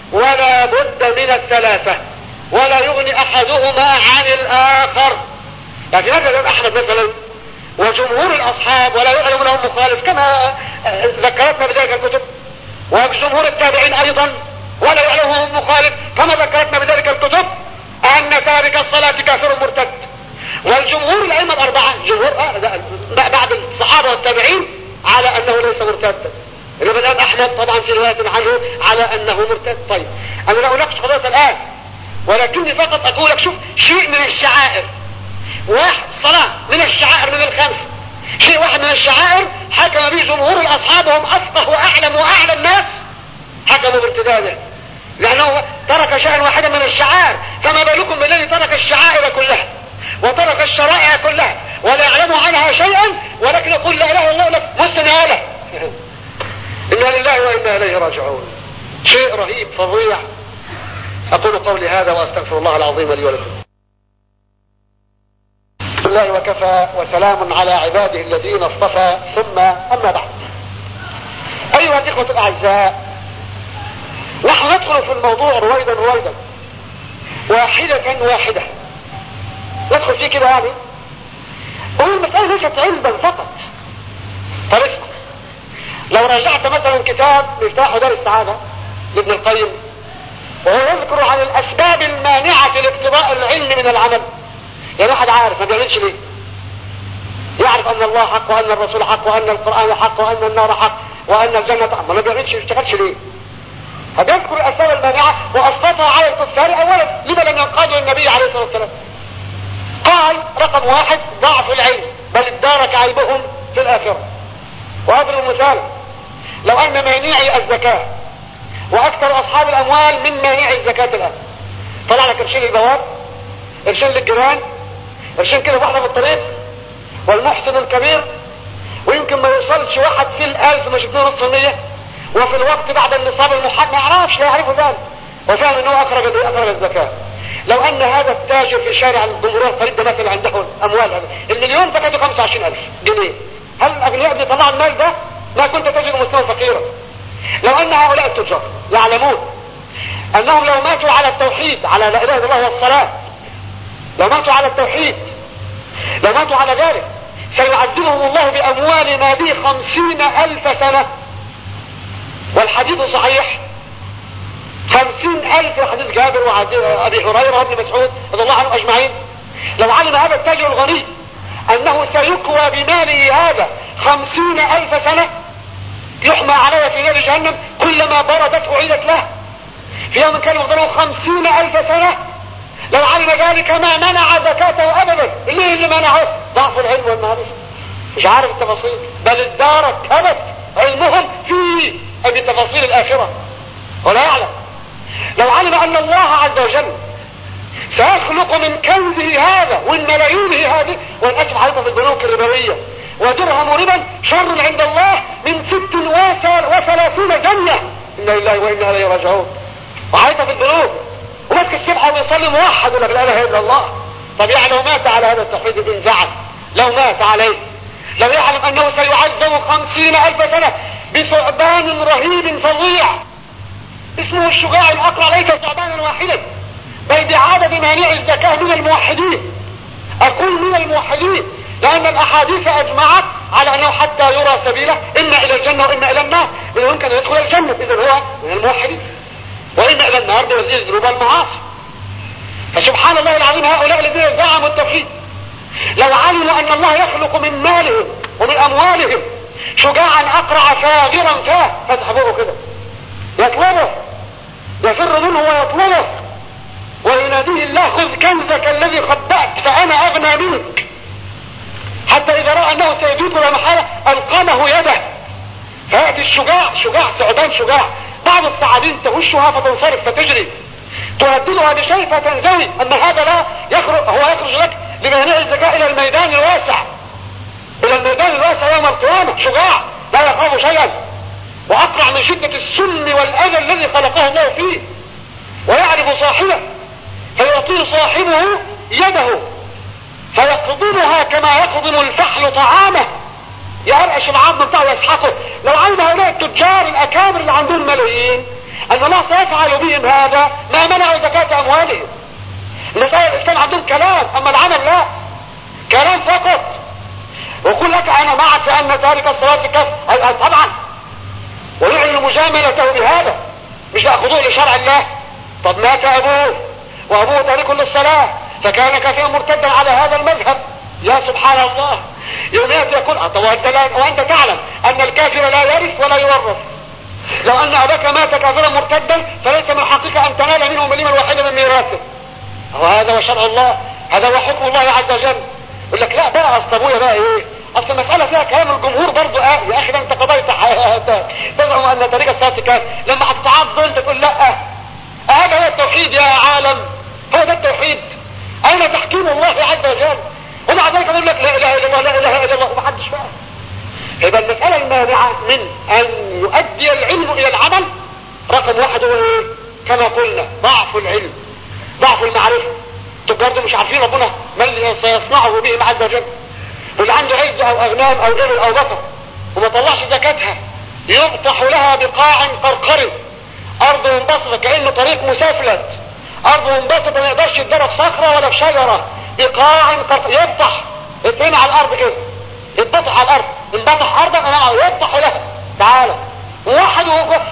ولا بد من الثلاثة، ولا يغني احدهما عن الاخر. لكن هذا الامام احمد مثلا وجمهور الاصحاب ولا يعلم لهم مخالف كما ذكرتنا بذلك الكتب، وجمهور التابعين ايضا ولا يعلمهم مخالف كما ذكرتنا بذلك الكتب، أن تارك الصلاة كافر مرتد. والجمهور الأئمة الأربعة جمهور آه بعد الصحابة والتابعين على أنه ليس مرتدا. الإمام الآن أحمد طبعا في رواية عنه على أنه مرتد. طيب أنا لا أناقش قضية الآن، ولكني فقط أقول لك شوف شيء من الشعائر. واحد صلاة من الشعائر من الخمس، شيء واحد من الشعائر حكم به جمهور الأصحاب وهم أفقه وأعلم وأعلى الناس، حكموا بارتداده لأنه ترك شيئا واحدا من الشعائر. فما بالكم بالذي ترك الشعائر كلها وترك الشرائع كلها ولا يعلم عنها شيئا، ولكن يقول لا اله الا الله لك مستنهاله. إنا لله وإنا إليه راجعون. شيء رهيب فظيع. أقول قولي هذا وأستغفر الله العظيم لي ولكم. الله وكفى وسلام على عباده الذين اصطفى، ثم أما بعد. أيها الإخوة الأعزاء، نحن ندخل في الموضوع رويدا رويدا واحدة واحدة ندخل فيه كده. يعني والمسألة ليست علما فقط. طب اسمع، لو رجعت مثلا كتاب مفتاح دار السعادة لابن القيم وهو يذكر عن الاسباب المانعة لاقتضاء العلم من العمل، يعني واحد عارف ما بيعملش ليه؟ يعرف ان الله حق وان الرسول حق وان القرآن حق وان النار حق وان الجنة حق، ما بيعملش يشتغلش ليه؟ فبيذكر الاسباب المانعة واسقطها على الكفار. اولا لما لم ينقادوا النبي عليه الصلاة والسلام؟ قال رقم واحد ضعف العلم، بل ادارك عيبهم في الاخرة. واضرب مثال، لو ان مانعي الزكاة واكثر اصحاب الاموال من مانعي الزكاة الان، طلع لك قرشين للبواب، قرشين للجيران، قرشين كده واحدة في الطريق، والمحسن الكبير ويمكن ما يوصلش واحد في الالف مش اتنين نص المية، وفي الوقت بعد النصاب المحدد ما يعرفش لا يعرفه ذلك، وفعلا انه اخرج اخرج الزكاة. لو ان هذا التاجر في شارع الجمهورية القريب ده مثلا عنده اموال هذا المليون زكاته خمسة وعشرين الف جنيه، هل الاغنياء بيطلعوا المال ده؟ ما كنت تجد مسلما فقيرا. لو ان هؤلاء التجار يعلمون انهم لو ماتوا على التوحيد، على لا اله الا الله والصلاة، لو ماتوا على التوحيد، لو ماتوا على ذلك، سيعذبهم الله باموال ما به خمسين الف سنة. والحديث صحيح، خمسين الف حديث جابر وابي هريرة وابن مسعود رضي الله عنهم اجمعين. لو علم هذا التاجر الغني انه سيكوى بماله هذا خمسين الف سنة، يحمى عليه في نار جهنم كلما بردت اعيدت له، في يوم كان يفضله خمسين الف سنة، لو علم ذلك ما منع زكاته ابدا. ليه اللي منعه؟ ضعف العلم والمعرفة، مش عارف التفاصيل، بل ادارك ثبت علمهم في بتفاصيل الاخرة ولا يعلم. لو علم ان الله عز وجل سيخلق من كنزه هذا ومن ملايينه هذه، والاسف حيطة في البنوك الربوية ودرهم ربا شر عند الله من ست وثلاثين جنة، إنا لله وإنا إليه راجعون، وحيطة في البنوك وماسك السبحة ويصلي موحد ولا لا اله الا الله. طب يعني لو مات على هذا التوحيد ان زعل، لو مات عليه، لو يعلم انه سيعذب خمسين الف سنة بثعبان رهيب فظيع اسمه الشجاع الاقرع، ليس ثعبانا واحدا بل بعدد مانع الزكاة من الموحدين. اقول من الموحدين لان الاحاديث اجمعت على انه حتى يرى سبيله اما الى الجنة واما الى النار، من يمكن ان يدخل الجنة اذا هو من الموحدين، واما الى النار بوزير الذنوب والمعاصي. فسبحان الله العظيم، هؤلاء الذين زعموا التوحيد لو علموا ان الله يخلق من مالهم ومن اموالهم شجاعا اقرع فاغرا فاه، فتحبوه كده يطلبه، يفر منه ويطلبه ويناديه الله خذ كنزك الذي خبأت فانا اغنى منك، حتى اذا رأى انه سيدرك لا محالة القمه يده، فيأتي الشجاع، شجاع ثعبان شجاع، بعض الثعابين تهشها فتنصرف فتجري، تهددها بشيء فتنزوي، اما هذا لا يخرج، هو يخرج لك لمانع الزكاة الى الميدان الواسع، الى الميدان الواسع يوم القيامة، شجاع لا يخاف شيئا، واقرع من شدة السم والاذى الذي خلقه الله فيه، ويعرف صاحبه فيعطيه صاحبه يده فيقضمها كما يقضم الفحل طعامه، يرقش العظم بتاعه ويسحقه. لو علم هؤلاء التجار الاكابر اللي عندهم ملايين ان الله سيفعل بهم هذا ما منعوا زكاة اموالهم. مسائل الاسلام عندهم كلام، اما العمل لا، كلام فقط. ويقول لك انا معك في ان تارك الصلاة كفر، طبعا، ويعلن مجاملته بهذا، مش خضوع لشرع الله. طب مات ابوه وابوه تارك للصلاة فكان كافرا مرتدا على هذا المذهب، يا سبحان الله. يوم يأتي يقول وانت, وانت تعلم ان الكافر لا يرث ولا يورث، لو ان اباك مات كافرا مرتدا فليس من حقك ان تنال منه مليما واحدا من ميراثه، وهذا وشرع الله، هذا وحكم الله عز وجل. يقول لك لا بقى اصل ابويا بقى ايه، اصل المسألة فيها كلام الجمهور برضو. اه يا اخي ده انت قضيت حياتك تزعم ان طريق الصلاة كان، لما هتتعض انت تقول لا، هذا هو التوحيد يا عالم، هو ده التوحيد، اين تحكيم الله عز وجل؟ ومع ذلك يقول لك لا اله الا الله لا اله الا الله ومحدش فاهم. يبقى المسألة المانعة من ان يؤدي العلم الى العمل رقم واحد هو ايه؟ كما قلنا ضعف العلم، ضعف المعرفة. التجار مش عارفين ربنا ما اللي سيصنعه بهم عز وجل. واللي عنده عز او اغنام او ابل او بقر وما طلعش زكاتها يبطح لها بقاع قرقر، ارض منبسطة كأنه طريق مسافلت، ارض منبسطة ما يقدرش يتضرب صخرة ولا في شجرة، بقاع قرقر يبطح اتنين على الارض كده ينبطح على الارض، ينبطح ارضا امامه ويفتح لها تعالى وواحد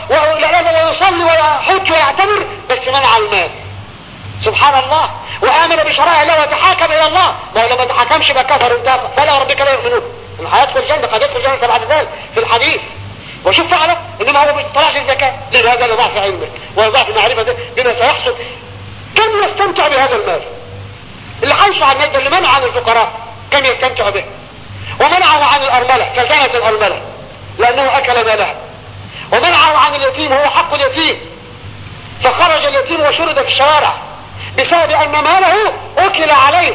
ويصلي ويحج ويعتمر بس منع المال. سبحان الله. وآمن بشرائع الله وتحاكم الى الله. ما لما تحاكمش بقى كفر وانتهى. فلا ربك لا يؤمنون. هيدخل الجنة قد يدخل الجنة بعد ذلك في الحديث. وشوف فعلا انما هو ما بيطلعش الزكاة لهذا لضعف علمه وضعف معرفته بما سيحصل. كم يستمتع بهذا المال اللي حوش عن المال اللي منع عن الفقراء؟ كم يستمتع به؟ ومنعه عن الارملة كزنة الارملة لانه اكل مالها. ومنعه عن اليتيم وهو حق اليتيم فخرج اليتيم وشرد في الشوارع بسبب ان ماله اكل عليه.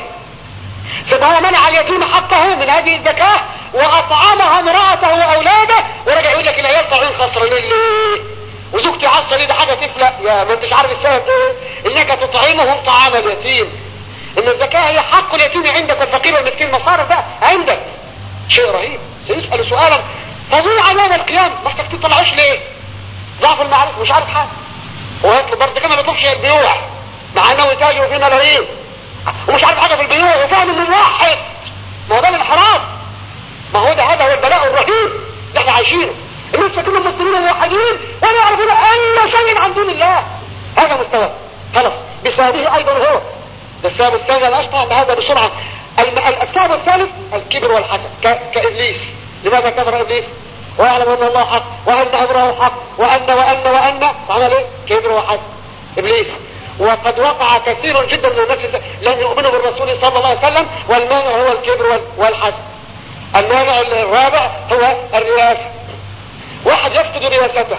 فهو منع اليتيم حقه من هذه الزكاة واطعمها امرأته واولاده ورجع يقول لك العيال طالعين خسرانين ليه؟ وزوجتي عصر ليه؟ ده حاجة تفلق. يا ما انتش عارف السبب ايه؟ انك تطعمهم طعام اليتيم. ان الزكاة هي حق اليتيم عندك والفقير والمسكين مصارف بقى عندك. شيء رهيب. سيسأل سؤالا فظيعا يوم القيامة ما تطلعوش ليه؟ ضعف المعرفة مش عارف حاجة. ويطلب برضه كمان ما يطلبش البيوع مع انه يتاجر في ملايين ومش عارف حاجة في البيوع وفاهم انه واحد. ما هو ده الانحراف. ما هو ده هذا هو البلاء الرهيب اللي احنا عايشينه. الناس كل المسلمين موحدين ولا يعرفون اي شيء عن دين الله. هذا مستوى خلاص. بسببه ايضا هو ده السبب الثاني الاشطر بهذا بسرعة. السبب الثالث الكبر والحسد كابليس. لماذا كبر ابليس ويعلم ان الله حق وان امره حق وان وان وان عمل ايه؟ كبر وحسد ابليس. وقد وقع كثير جدا من الناس لم يؤمنوا بالرسول صلى الله عليه وسلم والمانع هو الكبر والحسد. المانع الرابع هو الرياسة. واحد يفقد رياسته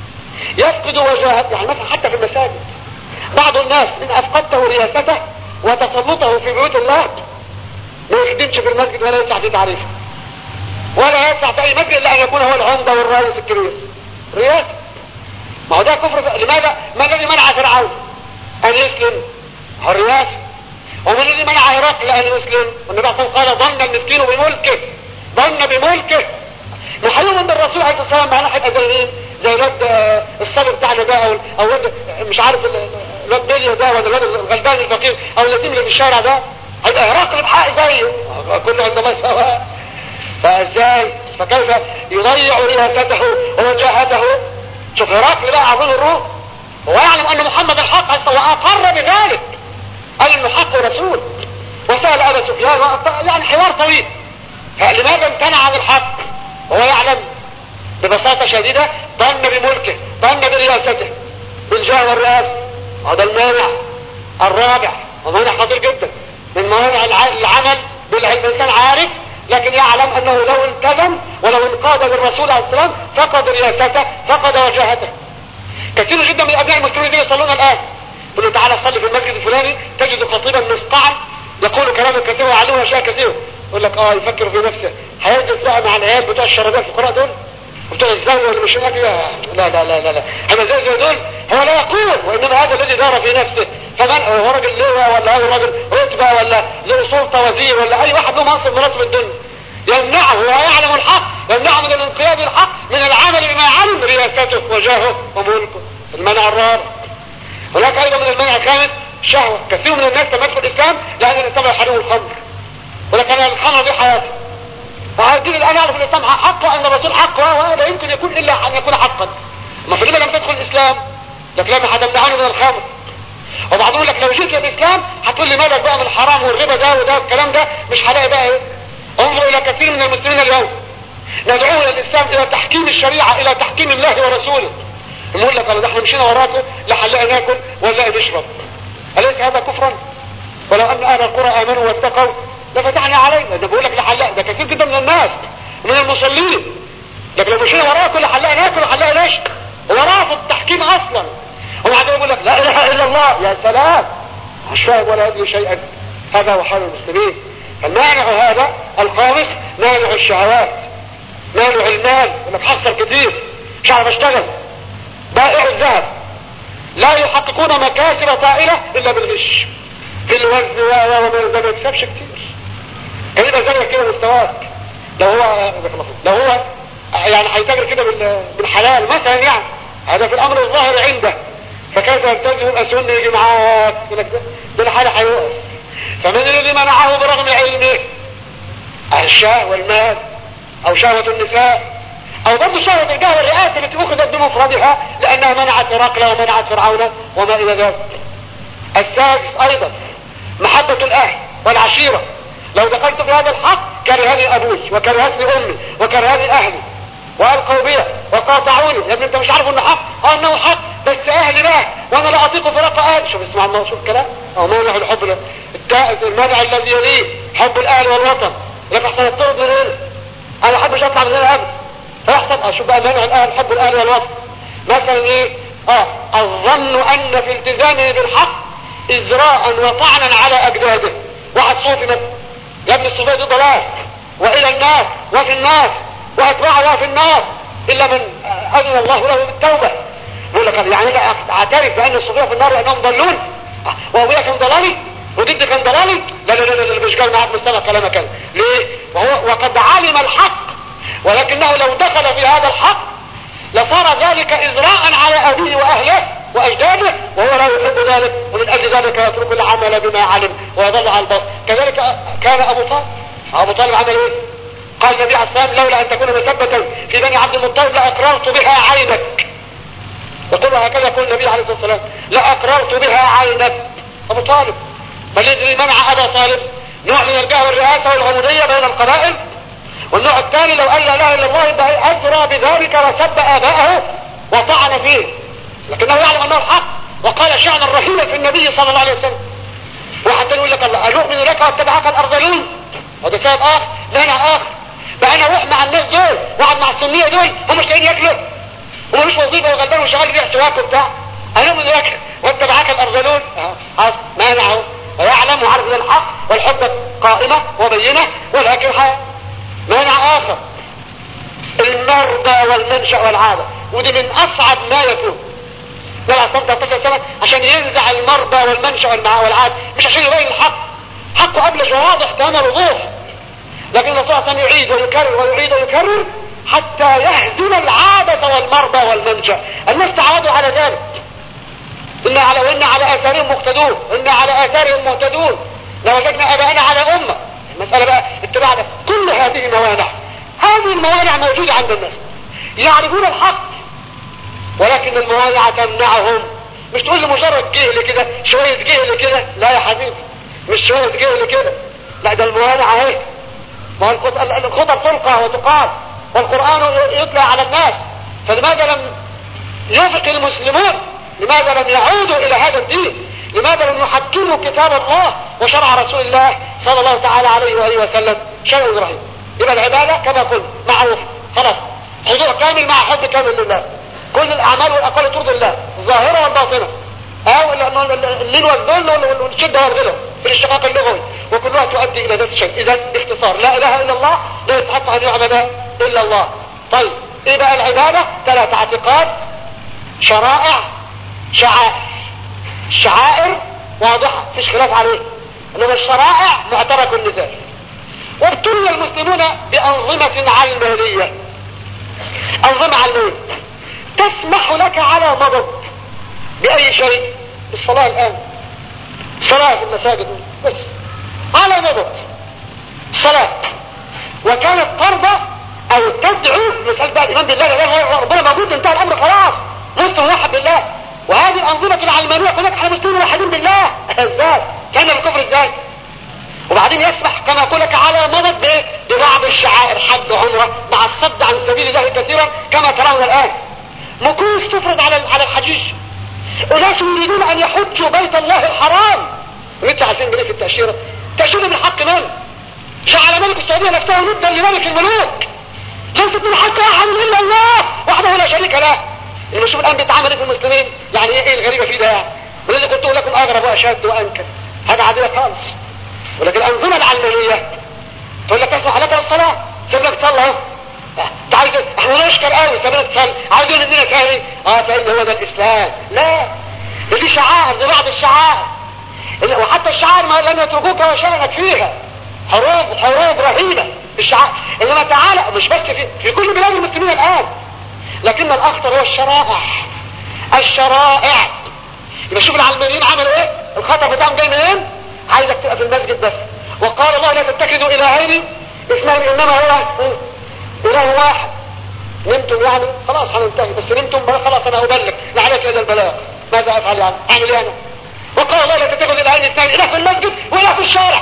يفقد وجاهته. يعني مثلا حتى في المساجد بعض الناس ان افقدته رياسته وتسلطه في بيوت الله ما يخدمش في المسجد ولا يسعى في تعريفه ولا يسعى في اي مسجد الا ان يكون هو العمده والرئيس الكبير. رياسه. ما هو ده كفر. لماذا؟ ما الذي منع فرعون ان يسلم؟ هو الرياسه. ومن الذي منع هرقل ان يسلم؟ والنبي عليه الصلاه والسلام قال ظن المسكين بملكه ظن بملكه. محيوم بالرسول عليه الصلاه والسلام معناه هيبقى زي مين؟ زي الواد الصبي بتاعنا ده او او الواد مش عارف الواد بيليا ده ولا الواد الغلبان الفقير او اليتيم اللي في الشارع ده هيبقى هرقل بحق زيه. كله عند الله سواء. فازاي؟ فكيف يضيع رياسته ووجاهته؟ شوف هرقل بقى عظيم الروح هو يعلم ان محمد الحق واقر بذلك قال انه حق رسول. وسأل ابا سفيان يعني حوار طويل فلماذا امتنع عن الحق؟ وهو يعلم ببساطة شديدة ظن بملكه ظن برياسته بالجاه والرئاسة. هذا المانع الرابع ومانع خطير جدا من موانع العمل بالعلم. الانسان عارف لكن يعلم انه لو التزم ولو انقاد للرسول عليه السلام فقد رياسته فقد وجاهته. كثير جدا من ابناء المسلمين يصلون الان يقولوا تعالى صلي في المسجد الفلاني تجد خطيبا مسقعا يقول كلاما كثيرا ويعلمه اشياء كثيره. يقول لك اه يفكر في نفسه هيجلس بقى مع العيال بتوع الشرابات الفقراء دول بتوع الزاويه اللي مش هناك. لا لا لا لا لا انا زي زي دول. هو لا يقول وانما هذا الذي دار في نفسه. فمن هو راجل لواء ولا هو راجل رتبه ولا له سلطه وزير ولا اي واحد له منصب مناصب الدنيا يمنعه وهو يعلم الحق يمنعه من الانقياد الحق من العمل بما علم رياسته وجاهه وملكه. المنع الرابع. هناك ايضا من المنع الخامس شهوه. كثير من الناس لما يدخل الاسلام لان الاسلام يحرم الخمر ولكن الخمر دي حياتي. فهذه الان اعرف الاسلام حق وان الرسول حق ولا يمكن يكون الا ان يكون حقا. ما فلما لم تدخل الاسلام لك لما هتمنعني من الخمر. وبعضهم يقول لك لو جيت الاسلام هتقول لي مالك بقى من الحرام والربا ده وده والكلام ده مش هلاقي بقى ايه. انظروا الى كثير من المسلمين اليوم ندعو الى الاسلام الى تحكيم الشريعه الى تحكيم الله ورسوله. يقول لك ده احنا مشينا وراكم لا هنلاقي ناكل ولا نشرب. اليس هذا كفرا؟ ولو ان اهل القرى امنوا واتقوا لفتحنا علينا. ده بقول لك لا هنلاقي. ده كثير جدا من الناس من المصلين لكن لو مشينا وراكم لا هنلاقي ناكل ولا هنلاقي نشرب. هو رافض التحكيم اصلا. وبعدين يقول لك لا اله الا الله. يا سلام مش فاهم ولا يدري شيئا. هذا هو حال المسلمين. المانع هذا الخامس مانع الشهوات مانع المال. انك هخسر كتير مش عارف اشتغل. بائع الذهب لا يحققون مكاسب طائلة الا بالغش في الوزن وما ما يكسبش كتير. كده زي كده مستواك لو هو لو هو يعني هيتاجر كده بالحلال مثلا يعني هذا في الامر الظاهر عنده. فكيف يلتزم الاسهم يجي معاك ده الحالة هيوقف. فمن الذي منعه برغم علمه الشهوة والمال او شهوة النساء، او برضه شهوة الجاه والرئاسة التي اخذت بمفردها لانها منعت هرقل ومنعت فرعون وما الى ذلك. السادس ايضا محبة الاهل والعشيرة. لو دخلت في هذا الحق كرهني ابوي وكرهتني امي وكرهني اهلي والقوا بي وقاطعوني، يا ابني انت مش عارف انه حق؟ اه انه حق، بس اهلي بقى وانا لا اطيق فراق اهلي. شوف اسمع الله، شوف الكلام. او مانع الحب المانع الذي يليه حب الاهل والوطن. لك احسن اطرد من هنا، انا احبش اطلع من هنا ابدا، فاحسن اشوف بقى مانع الاهل حب الاهل والوطن. مثلا ايه؟ اه الظن ان في التزامه بالحق ازراء وطعنا على اجداده. واحد صوفي مثلا، يا ابن الصوفيه دي ضلال والى الناس وفي الناس واتباعها في الناس الا من اذن الله له بالتوبه. يقول لك يعني انا اعترف بان الصوفيه في النار لانهم ضلون وابويا كان ضلالي وجدي كان ضلالي؟ لا لا لا لا مش جاي معاك من السنه كلامك كده. ليه؟ وهو وقد علم الحق، ولكنه لو دخل في هذا الحق لصار ذلك ازراء على ابيه واهله واجداده، وهو لا يحب ذلك، ومن اجل ذلك يترك العمل بما علم ويظل على الباطل. كذلك كان ابو طالب. ابو طالب عمل ايه؟ قال النبي عليه الصلاه والسلام لولا ان تكون مثبتا في بني عبد المطلب لاقررت بها عينك. يقول هكذا يقول النبي عليه الصلاه والسلام لاقررت بها عينك. ابو طالب. بل الذي منع ابا طالب نوع من الجاه والرئاسه والعموديه بين القبائل، والنوع الثاني لو قال لا اله الا الله يبقى اجرى بذلك وسب اباءه وطعن فيه، لكنه يعلم انه الحق وقال شعرا رهيبا في النبي صلى الله عليه وسلم. وحتى يقول لك الله أنؤمن لك واتبعك الارذلون، وده سبب اخر مانع اخر. بقى انا اروح مع الناس دول واقعد مع السنيه دول هم مش لاقيين ياكلوا ومش وظيفه وغلبان وشغال بيع سواك وبتاع، انؤمن لك واتبعك الارذلون. خلاص مانعه ويعلم وعارف ان الحق والحجه قائمه وبينه، ولكن مانع اخر المرضى والمنشأ والعادة، ودي من اصعب ما يكون. لا ثلاثة سنة عشان ينزع المرضى والمنشأ والعادة، مش عشان يبين الحق، حقه ابلج وواضح تمام الوضوح، لكن الرسول صلى الله عليه وسلم يعيد ويكرر ويعيد ويكرر حتى يهزم العادة والمرضى والمنشأ. الناس تعودوا على ذلك. إن على وإن على آثارهم مقتدون، إن على آثارهم مهتدون، لوجدنا آباءنا على أمة. المسألة بقى اتباع ده. كل هذه موانع، هذه الموانع موجودة عند الناس، يعرفون الحق ولكن الموانع تمنعهم. مش تقول لي مجرد جهل كده، شوية جهل كده، لا يا حبيبي مش شوية جهل كده، لا ده الموانع اهي. ما الخطب تلقى وتقال والقرآن يتلى على الناس، فلماذا لم يفق المسلمون؟ لماذا لم يعودوا الى هذا الدين؟ لماذا لم يحكموا كتاب الله وشرع رسول الله صلى الله تعالى عليه وآله وسلم؟ شيء رهيب. يبقى العبادة كما قلت معروف خلاص، خضوع كامل مع حب كامل لله، كل الاعمال والاقوال ترضي الله الظاهرة والباطنة، او اللين والذل والشدة والغلة في الاشتقاق اللغوي، وكلها تؤدي الى نفس الشيء. اذا باختصار لا اله الا الله، لا يستحق ان يعبد الا الله. طيب ايه بقى العبادة؟ ثلاث اعتقاد، شرائع، شعائر. الشعائر واضحة مفيش خلاف عليه، انما الشرائع معترك النزاع. وابتلي المسلمون بأنظمة علمانية، أنظمة علمانية تسمح لك على مضض بأي شيء. الصلاة الآن، الصلاة في المساجد بس على مضض الصلاة، وكانت ترضى أو تدعو مسألة بقى الإيمان بالله، لا ربنا موجود انتهى الأمر خلاص، مسلم واحد بالله. وهذه الأنظمة العلمانية يقول لك احنا مسلمين واحدين بالله. ازاي؟ كان الكفر ازاي؟ وبعدين يسمح كما يقول لك على مضض بايه؟ ببعض الشعائر، حج عمره مع الصد عن سبيل الله كثيرا كما ترون الآن. مكوس تفرض على على الحجيج، وناس يريدون ان يحجوا بيت الله الحرام. وانت عارفين بايه في التأشيرة؟ تأشيرة من حق من؟ جعل ملك السعودية نفسه ندا لملك الملوك، ليست من حق احد الا الله وحده لا شريك له. اللي شوف الان بيتعامل في المسلمين، يعني ايه الغريبة في ده؟ والذي قلت لكم اغرب واشد وانكر، هذا عادلة خالص. ولكن الانظمة العلمانية تقول لك تسمح لك الصلاة، سيب لك تصلي اهو. انت عايز احنا نشكر قوي سيب لك تصلي، عايزين ندينا تاني اه فان هو ده الاسلام. لا، ده دي شعائر، دي بعض الشعائر، وحتى الشعائر ما لن يتركوك وشأنك فيها. حروب حروب رهيبة في الشعائر. انما تعالى مش بس في, في كل بلاد المسلمين الان، لكن الاخطر هو الشرائع. الشرائع يبقى شوف العلمانيين عملوا ايه؟ الخطر بتاعهم جاي منين؟ عايزك تبقى في المسجد بس. وقال الله لا تتخذوا الهين اثنين انما هو وانا ابلغ لا عليك الا البلاغ. ماذا افعل يعني؟ اعمل ايه انا؟ وقال الله لا تتخذ الان اثنين، اله في المسجد واله في الشارع.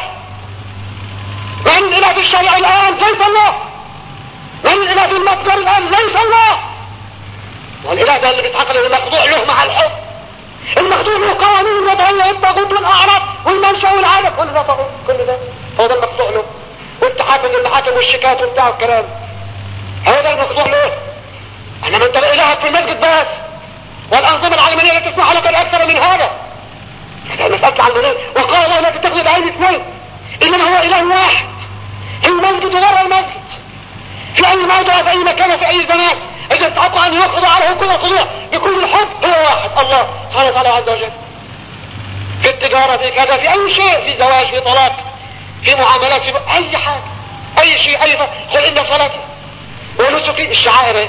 من الاله في الشارع الان ليس الله، من الاله في المتجر الان ليس الله. والاله ده اللي بيتعقل المخضوع له مع الحب، المخضوع له قوانين وضعيه الطاغوت والاعراض والمنشا والعاده، كل ده طاغوت، كل ده هو ده المخضوع له. والتحاكم للمحاكم والشيكات وبتاع الكلام، هو ده المخضوع له. انما انت الهك في المسجد بس، والانظمه العالميه لا تسمح لك باكثر من هذا. هذا مسألة علمانية. وقال الله لا تتخذ العين اثنين، انما هو اله واحد في المسجد وغير المسجد، في اي موضع في اي مكان في اي زمان. اذا استحق ان يخضع له كل الخضوع بكل الحب هو واحد الله سبحانه وتعالى عز وجل. في التجارة، في كذا، في اي شيء، في زواج، في طلاق، في معاملات، في اي حاجة، اي شيء، اي قل ان صلاتي ونسكي الشعائر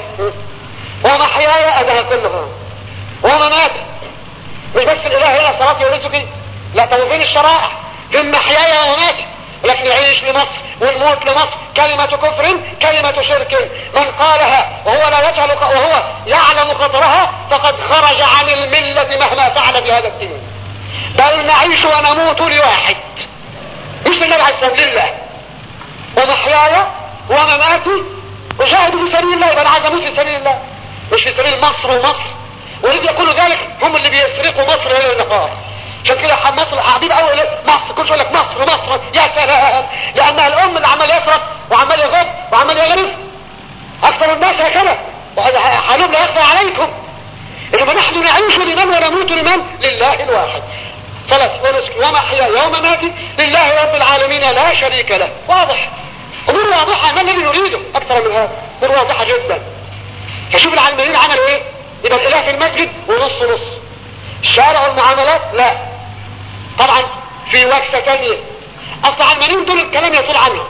ومحياي ادها كلها ومماتي. مش بس الاله هنا صلاتي ونسكي، لا، طب فين الشرائع؟ فين محياي ومماتي؟ لكن العيش لمصر والموت لمصر كلمة كفر كلمة شرك، من قالها وهو لا يجهل وهو يعلم خطرها فقد خرج عن الملة مهما فعل بهذا الدين. بل نعيش ونموت لواحد، مش للنبي عليه السلام، لله. ومحياي ومماتي أجاهد في سبيل الله، يبقى انا عايز اموت في سبيل الله، مش في سبيل مصر ومصر. ولذ يقولوا ذلك هم اللي بيسرقوا مصر ليل النهار. عشان كده مصر حبيب قوي مصر، كل شويه لك مصر مصر يا سلام، لانها الام اللي عمال يسرق وعمال يغض وعمال يغرف اكثر الناس هكذا، وهذا حالهم لا يخفى عليكم. انما نحن نعيش لمن ونموت لمن؟ لله الواحد. صلاتي ونسكي ومحياي ومماتي لله رب العالمين لا شريك له. واضح، امور واضحه، ما الذي نريده اكثر من هذا؟ امور واضحه جدا. فشوف العلمانيين عملوا ايه؟ يبقى الاله في المسجد ونص نص، الشارع والمعاملات لا. طبعا في وكسة تانية، اصل العلمانيين دول الكلام يطول عنهم،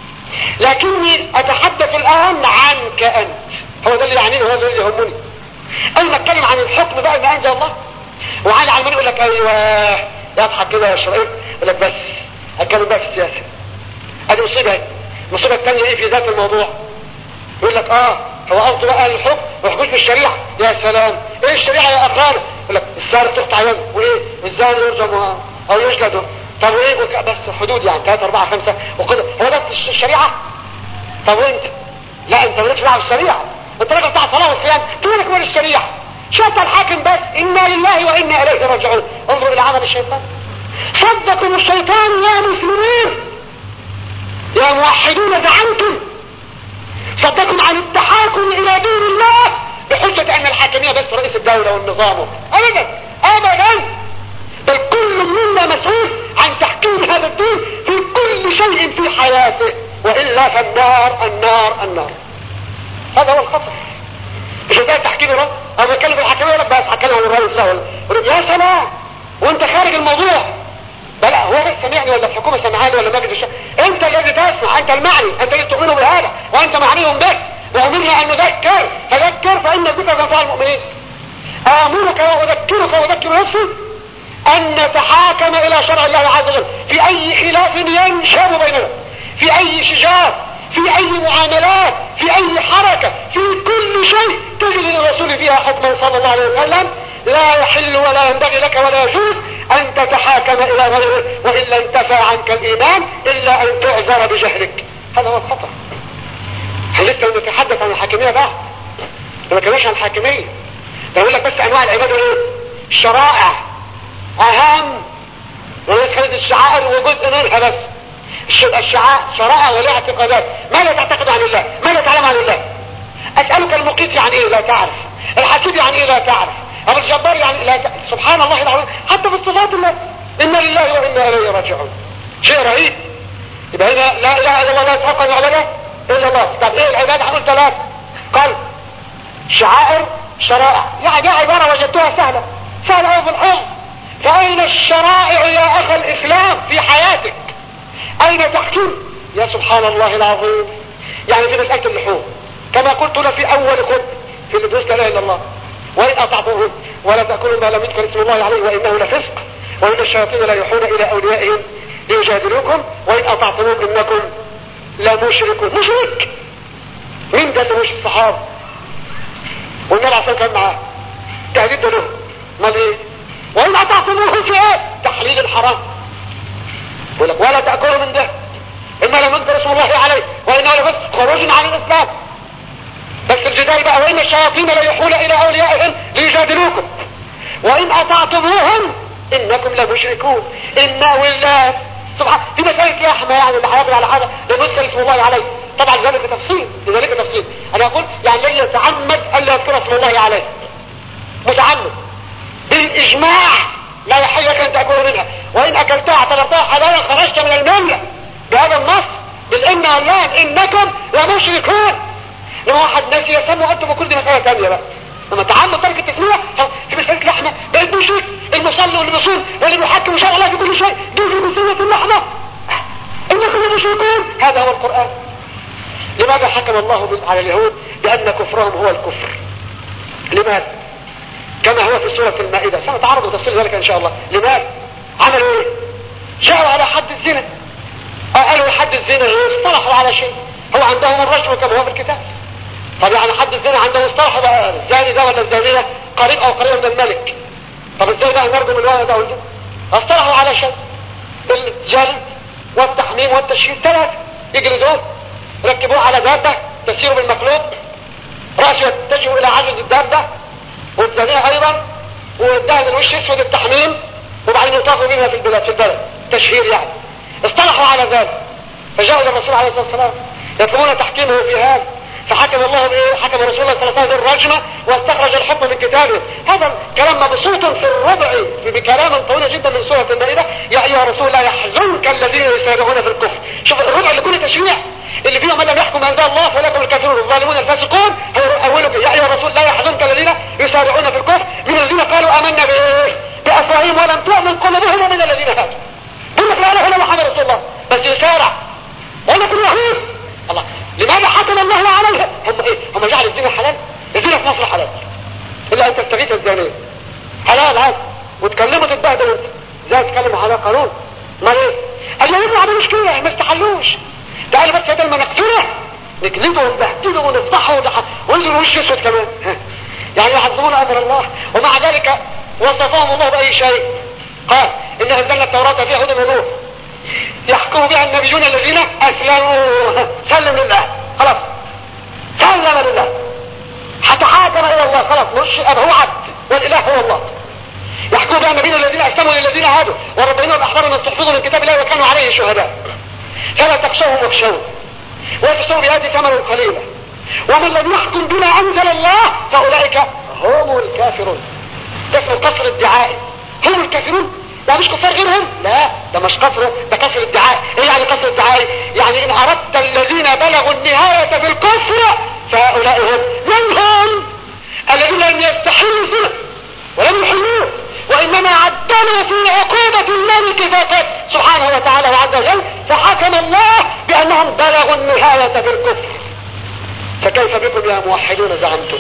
لكني اتحدث الان عنك انت، هو ده اللي يعنيني، هو ده اللي يهمني. اول ما اتكلم عن الحكم بقى ما انزل الله، وعلى العلماني يقول لك ايوه يضحك كده ويشرب، يقول لك بس اتكلم بقى في السياسه. ادي مصيبه. المصيبه الثانيه ايه في ذات الموضوع؟ يقول لك اه هو قصده بقى الحكم وحكم في الشريعه. يا سلام، ايه الشريعه يا اخوان؟ يقول لك السارق تقطع يده، وايه والزاني يرجم او يجلد، طب وايه وك... بس حدود يعني ثلاثة أربعة خمسة وكده، هو ده الشريعه؟ طب وانت؟ لا انت مالكش دعوه بالشريعه، انت راجل بتاع صلاه وصيام، تقولك من الشريعه. شاف الحاكم بس، انا لله وانا اليه راجعون. انظر الى عمل الشيطان. صدقوا الشيطان يا مسلمين يا موحدون زعمتم، صدقوا عن التحاكم الى دين الله بحجة ان الحاكمية بس رئيس الدولة والنظام. ابدا ابدا، بل كل منا مسؤول عن تحكيم هذا الدين في كل شيء في حياته، والا فالنار النار النار. هذا هو الخطر. مش ده التحكيم رب، انا بتكلم في الحكمية رب، بس هتكلم عن الرئيس له ولا يا سلام وانت خارج الموضوع. بلا هو بس سمعني ولا الحكومة سمعاني ولا مجلس الشعب؟ انت الذي تسمع، انت المعني، انت اللي تؤمنوا بهذا وانت معنيهم به. وامرنا ان نذكر، فذكر فان الذكر تنفع المؤمنين. امرك واذكرك واذكر نفسي ان نتحاكم الى شرع الله عز وجل في اي خلاف ينشب بيننا، في اي شجار، في اي معاملات، في اي حركة، في كل شيء تجد الرسول فيها حكما صلى الله عليه وسلم. لا يحل ولا ينبغي لك ولا يجوز ان تتحاكم الى غيره، والا انتفى عنك الايمان الا ان تعذر بجهلك. هذا هو الخطر. لسه نتحدث عن الحاكمية بقى، ما كناش عن الحاكمية. بقول لك بس انواع العبادة ايه؟ الشرائع اهم، وليس خلد الشعائر وجزء منها بس. الشعائر شرائع ولا اعتقادات. ماذا تعتقد عن الله؟ ماذا تعلم عن الله؟ اسألك المقيت يعني ايه؟ لا تعرف. الحسيب يعني ايه؟ لا تعرف. ابو الجبار يعني لا تعرف. سبحان الله العظيم، حتى في الصفات الله انا لله وانا اليه راجعون. شيء رهيب. يبقى هنا لا اله الا الله لا يستحق ان يعبده الا الله. طب ايه العباده؟ هنقول ثلاث: قلب، شعائر، شرائع. يعني دي عباره وجدتها سهله سهله في الحفظ. فاين الشرائع يا اخ الاسلام في حياتك؟ اين تحكيم؟ يا سبحان الله العظيم. يعني في مساله اللحوم كما قلت لك في اول خطبه في اللي لا اله الا الله: وان اطعتموهم ولا تاكلوا ما لم يذكر اسم الله عليه وانه لفسق وان الشياطين لا يوحون الى اوليائهم ليجادلوكم وان اطعتموهم انكم لا مشركون. مشرك مين ده اللي مش الصحابه؟ والنبي عليه الصلاه والسلام معاه. تهديد له. امال ايه؟ وإن أطعتموه في ايه؟ تحليل الحرام. يقول لك ولا تأكلوا من ده إما لم يذكر اسم الله عليه وإنه لبس خروج عن الإسلام. بس الجدال بقى وإن الشياطين ليوحون إلى أوليائهم ليجادلوكم وإن أطعتموهم إنكم لمشركون. إنا والله سبحان دي مسألة لحمة يعني اللي هيقول على حاجة لم يذكر اسم الله عليه. طبعا ذلك تفصيل لذلك تفصيل. أنا أقول يعني لن يتعمد ألا يذكر اسم الله عليه متعمد بالإجماع لا يحل لك أن تأكل منها وإن أكلتها اعتبرتها حلالا خرجت من الملة بهذا النص بالإن واللام إنكم لمشركون. لما واحد ناسي يسموا أنتم وكل دي مسألة ثانية بقى. لما تعمد ترك التسمية في مسألة لحمة بقيت مشرك. المصلي واللي بيصوم واللي بيحكم شرع الله في كل شيء دي في مسألة اللحمة إنكم لمشركون. هذا هو القرآن. لماذا حكم الله على اليهود بأن كفرهم هو الكفر؟ لماذا؟ كما هو في سورة المائدة سنتعرض وتفصيل ذلك إن شاء الله. لماذا؟ عملوا إيه؟ جاءوا على حد الزنا قالوا حد الزنا اصطلحوا على شيء. هو عندهم الرجم كما هو في الكتاب. طب يعني حد الزنا عندهم اصطلحوا بقى الزاني ده ولا الزانية قريب أو قريب من الملك. طب ازاي بقى نرجم الولد ده والجن؟ اصطلحوا على شيء الجلد والتحميم والتشهير ثلاثة يجلدون ركبوه على دابة تسير بالمخلوق رأسه يتجه إلى عجز الدابة والزانية أيضا والدهن الوش اسود التحميم وبعدين يطافوا بها في البلاد في البلد تشهير يعني. اصطلحوا على ذلك فجاءوا للرسول عليه الصلاة والسلام يطلبون تحكيمه في هذا فحكم الله بايه؟ حكم رسول الله صلى الله عليه وسلم بالرجمة واستخرج الحكم من كتابه. هذا كلام مبسوط في الربع بكلام طويل جدا من سورة المائدة. يا ايها الرسول لا يحزنك الذين يسارعون في الكفر. شوف الربع اللي كله تشريع اللي فيه من لم يحكم انزل الله فلكم الكافرون الظالمون الفاسقون. اولك يا ايها الرسول لا يحزنك الذين يسارعون في الكفر من الذين قالوا امنا بايه؟ بافواههم ولم تؤمن قلوبهم ومن الذين هادوا. يقول لك لا اله الا محمد رسول الله بس يسارع ولا كل يهود. الله لماذا حكم الله عليها؟ هم ايه؟ هم جعل الزنا حلال؟ الزنا في مصر حلال الا ان تستغيث الزانية حلال عادي وتكلموا تتبهدل انت ازاي تتكلموا على قانون؟ ما ايه؟ اليهود ما عملوش كده ما استحلوش. تعالوا بس بدل ما نقتله نكذبه ونبهدله ونفضحه وننزل وش اسود كمان يعني يحكمون امر الله ومع ذلك وصفهم الله باي شيء. قال ان انزلنا التوراة فيها هدى ونور يحكم بها النبيون الذين اسلموا. سلم لله خلاص سلم لله حتى حاكم الى الله خلاص مش هو عبد والاله هو الله. يحكم بها النبيون الذين اسلموا للذين هادوا وربنا الاحبار ما استحفظوا من كتاب الله وكانوا عليه شهداء فلا تخشوهم واخشون وتشتروا بهذه ثمنا قليلا ومن لم يحكم بما انزل الله فاولئك هم الكافرون. ده اسمه قصر الدعاء. هم الكافرون ده مش كفار غيرهم لا ده مش قصر ده قصر الدعاء. ايه يعني قصر الدعاء؟ يعني ان اردت الذين بلغوا النهاية في الكفر فهؤلاء هم منهم الذين لم يستحلوا الزنا ولم يحلوه وانما عدلوا في عقوبة الملك فقط سبحانه وتعالى وعز وجل فحكم الله بانهم بلغوا النهاية في الكفر. فكيف بكم يا موحدون زعمتم؟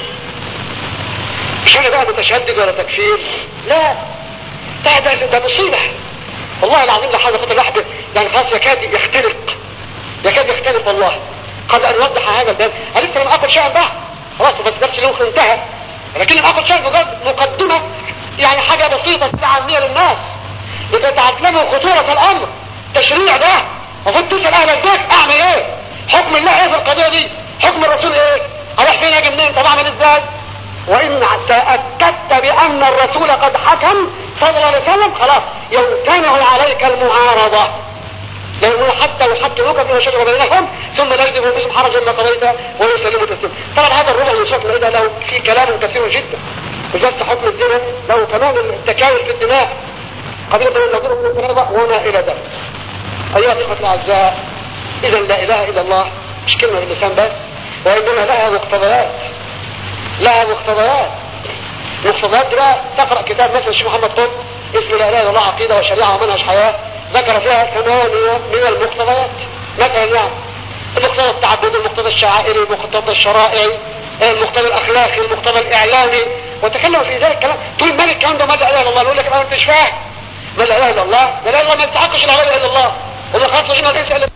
مش انا بقى متشدد ولا تكفير لا ده ده ده مصيبة والله العظيم. ده حاجة خطر لحظة يعني خلاص يكاد يختلق يكاد يختلق والله قبل ان يوضح هذا الباب. انا لسه لم اقل شيئا بعد خلاص بس درس اليوم انتهى لكن لم اقل شيئا مجرد مقدمة يعني حاجة بسيطة عامية للناس يبقى تعلموا خطورة الامر. تشريع ده المفروض تسأل اهل البيت اعمل ايه؟ حكم الله ايه في القضية دي؟ حكم الرسول ايه؟ اروح فين اجي منين؟ طب اعمل ازاي؟ وإن تأكدت بأن الرسول قد حكم صلى الله عليه وسلم خلاص يمتنع عليك المعارضة لأنه حتى يحكموك فيما شجر بينهم ثم لا يجدوا باسم حرج ما قضيت ويسلموا تسليما. طبعا هذا الربع من سورة المائدة له في كلام كثير جدا مش بس حكم الزنا له كمان التكاين في الدماء قبيلة من النظر من القرابة وما إلى ذلك. أيها الإخوة الأعزاء إذا لا إله إلا الله مش كلمة باللسان بس وإنما لها مقتضيات لها مقتضيات. مقتضيات بقى تقرأ كتاب مثل الشيخ محمد قطب اسمه لا اله الا الله عقيدة وشريعة ومنهج حياة ذكر فيها ثمانية من المقتضيات مثلا يعني المقتضى التعبدي المقتضى الشعائري المقتضى الشرائعي المقتضى الاخلاقي المقتضى الاعلامي وتكلم في ذلك الكلام. تقول مالك الكلام ده ما لا اله الا الله يقول لك انا مش فاهم ما لا اله الا الله لا اله الا الله ما يستحقش لا اله الا الله وما خاطر عنا ليس الا.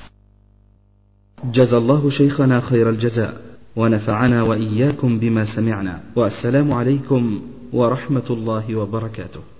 جزا الله شيخنا خير الجزاء ونفعنا وإياكم بما سمعنا والسلام عليكم ورحمة الله وبركاته.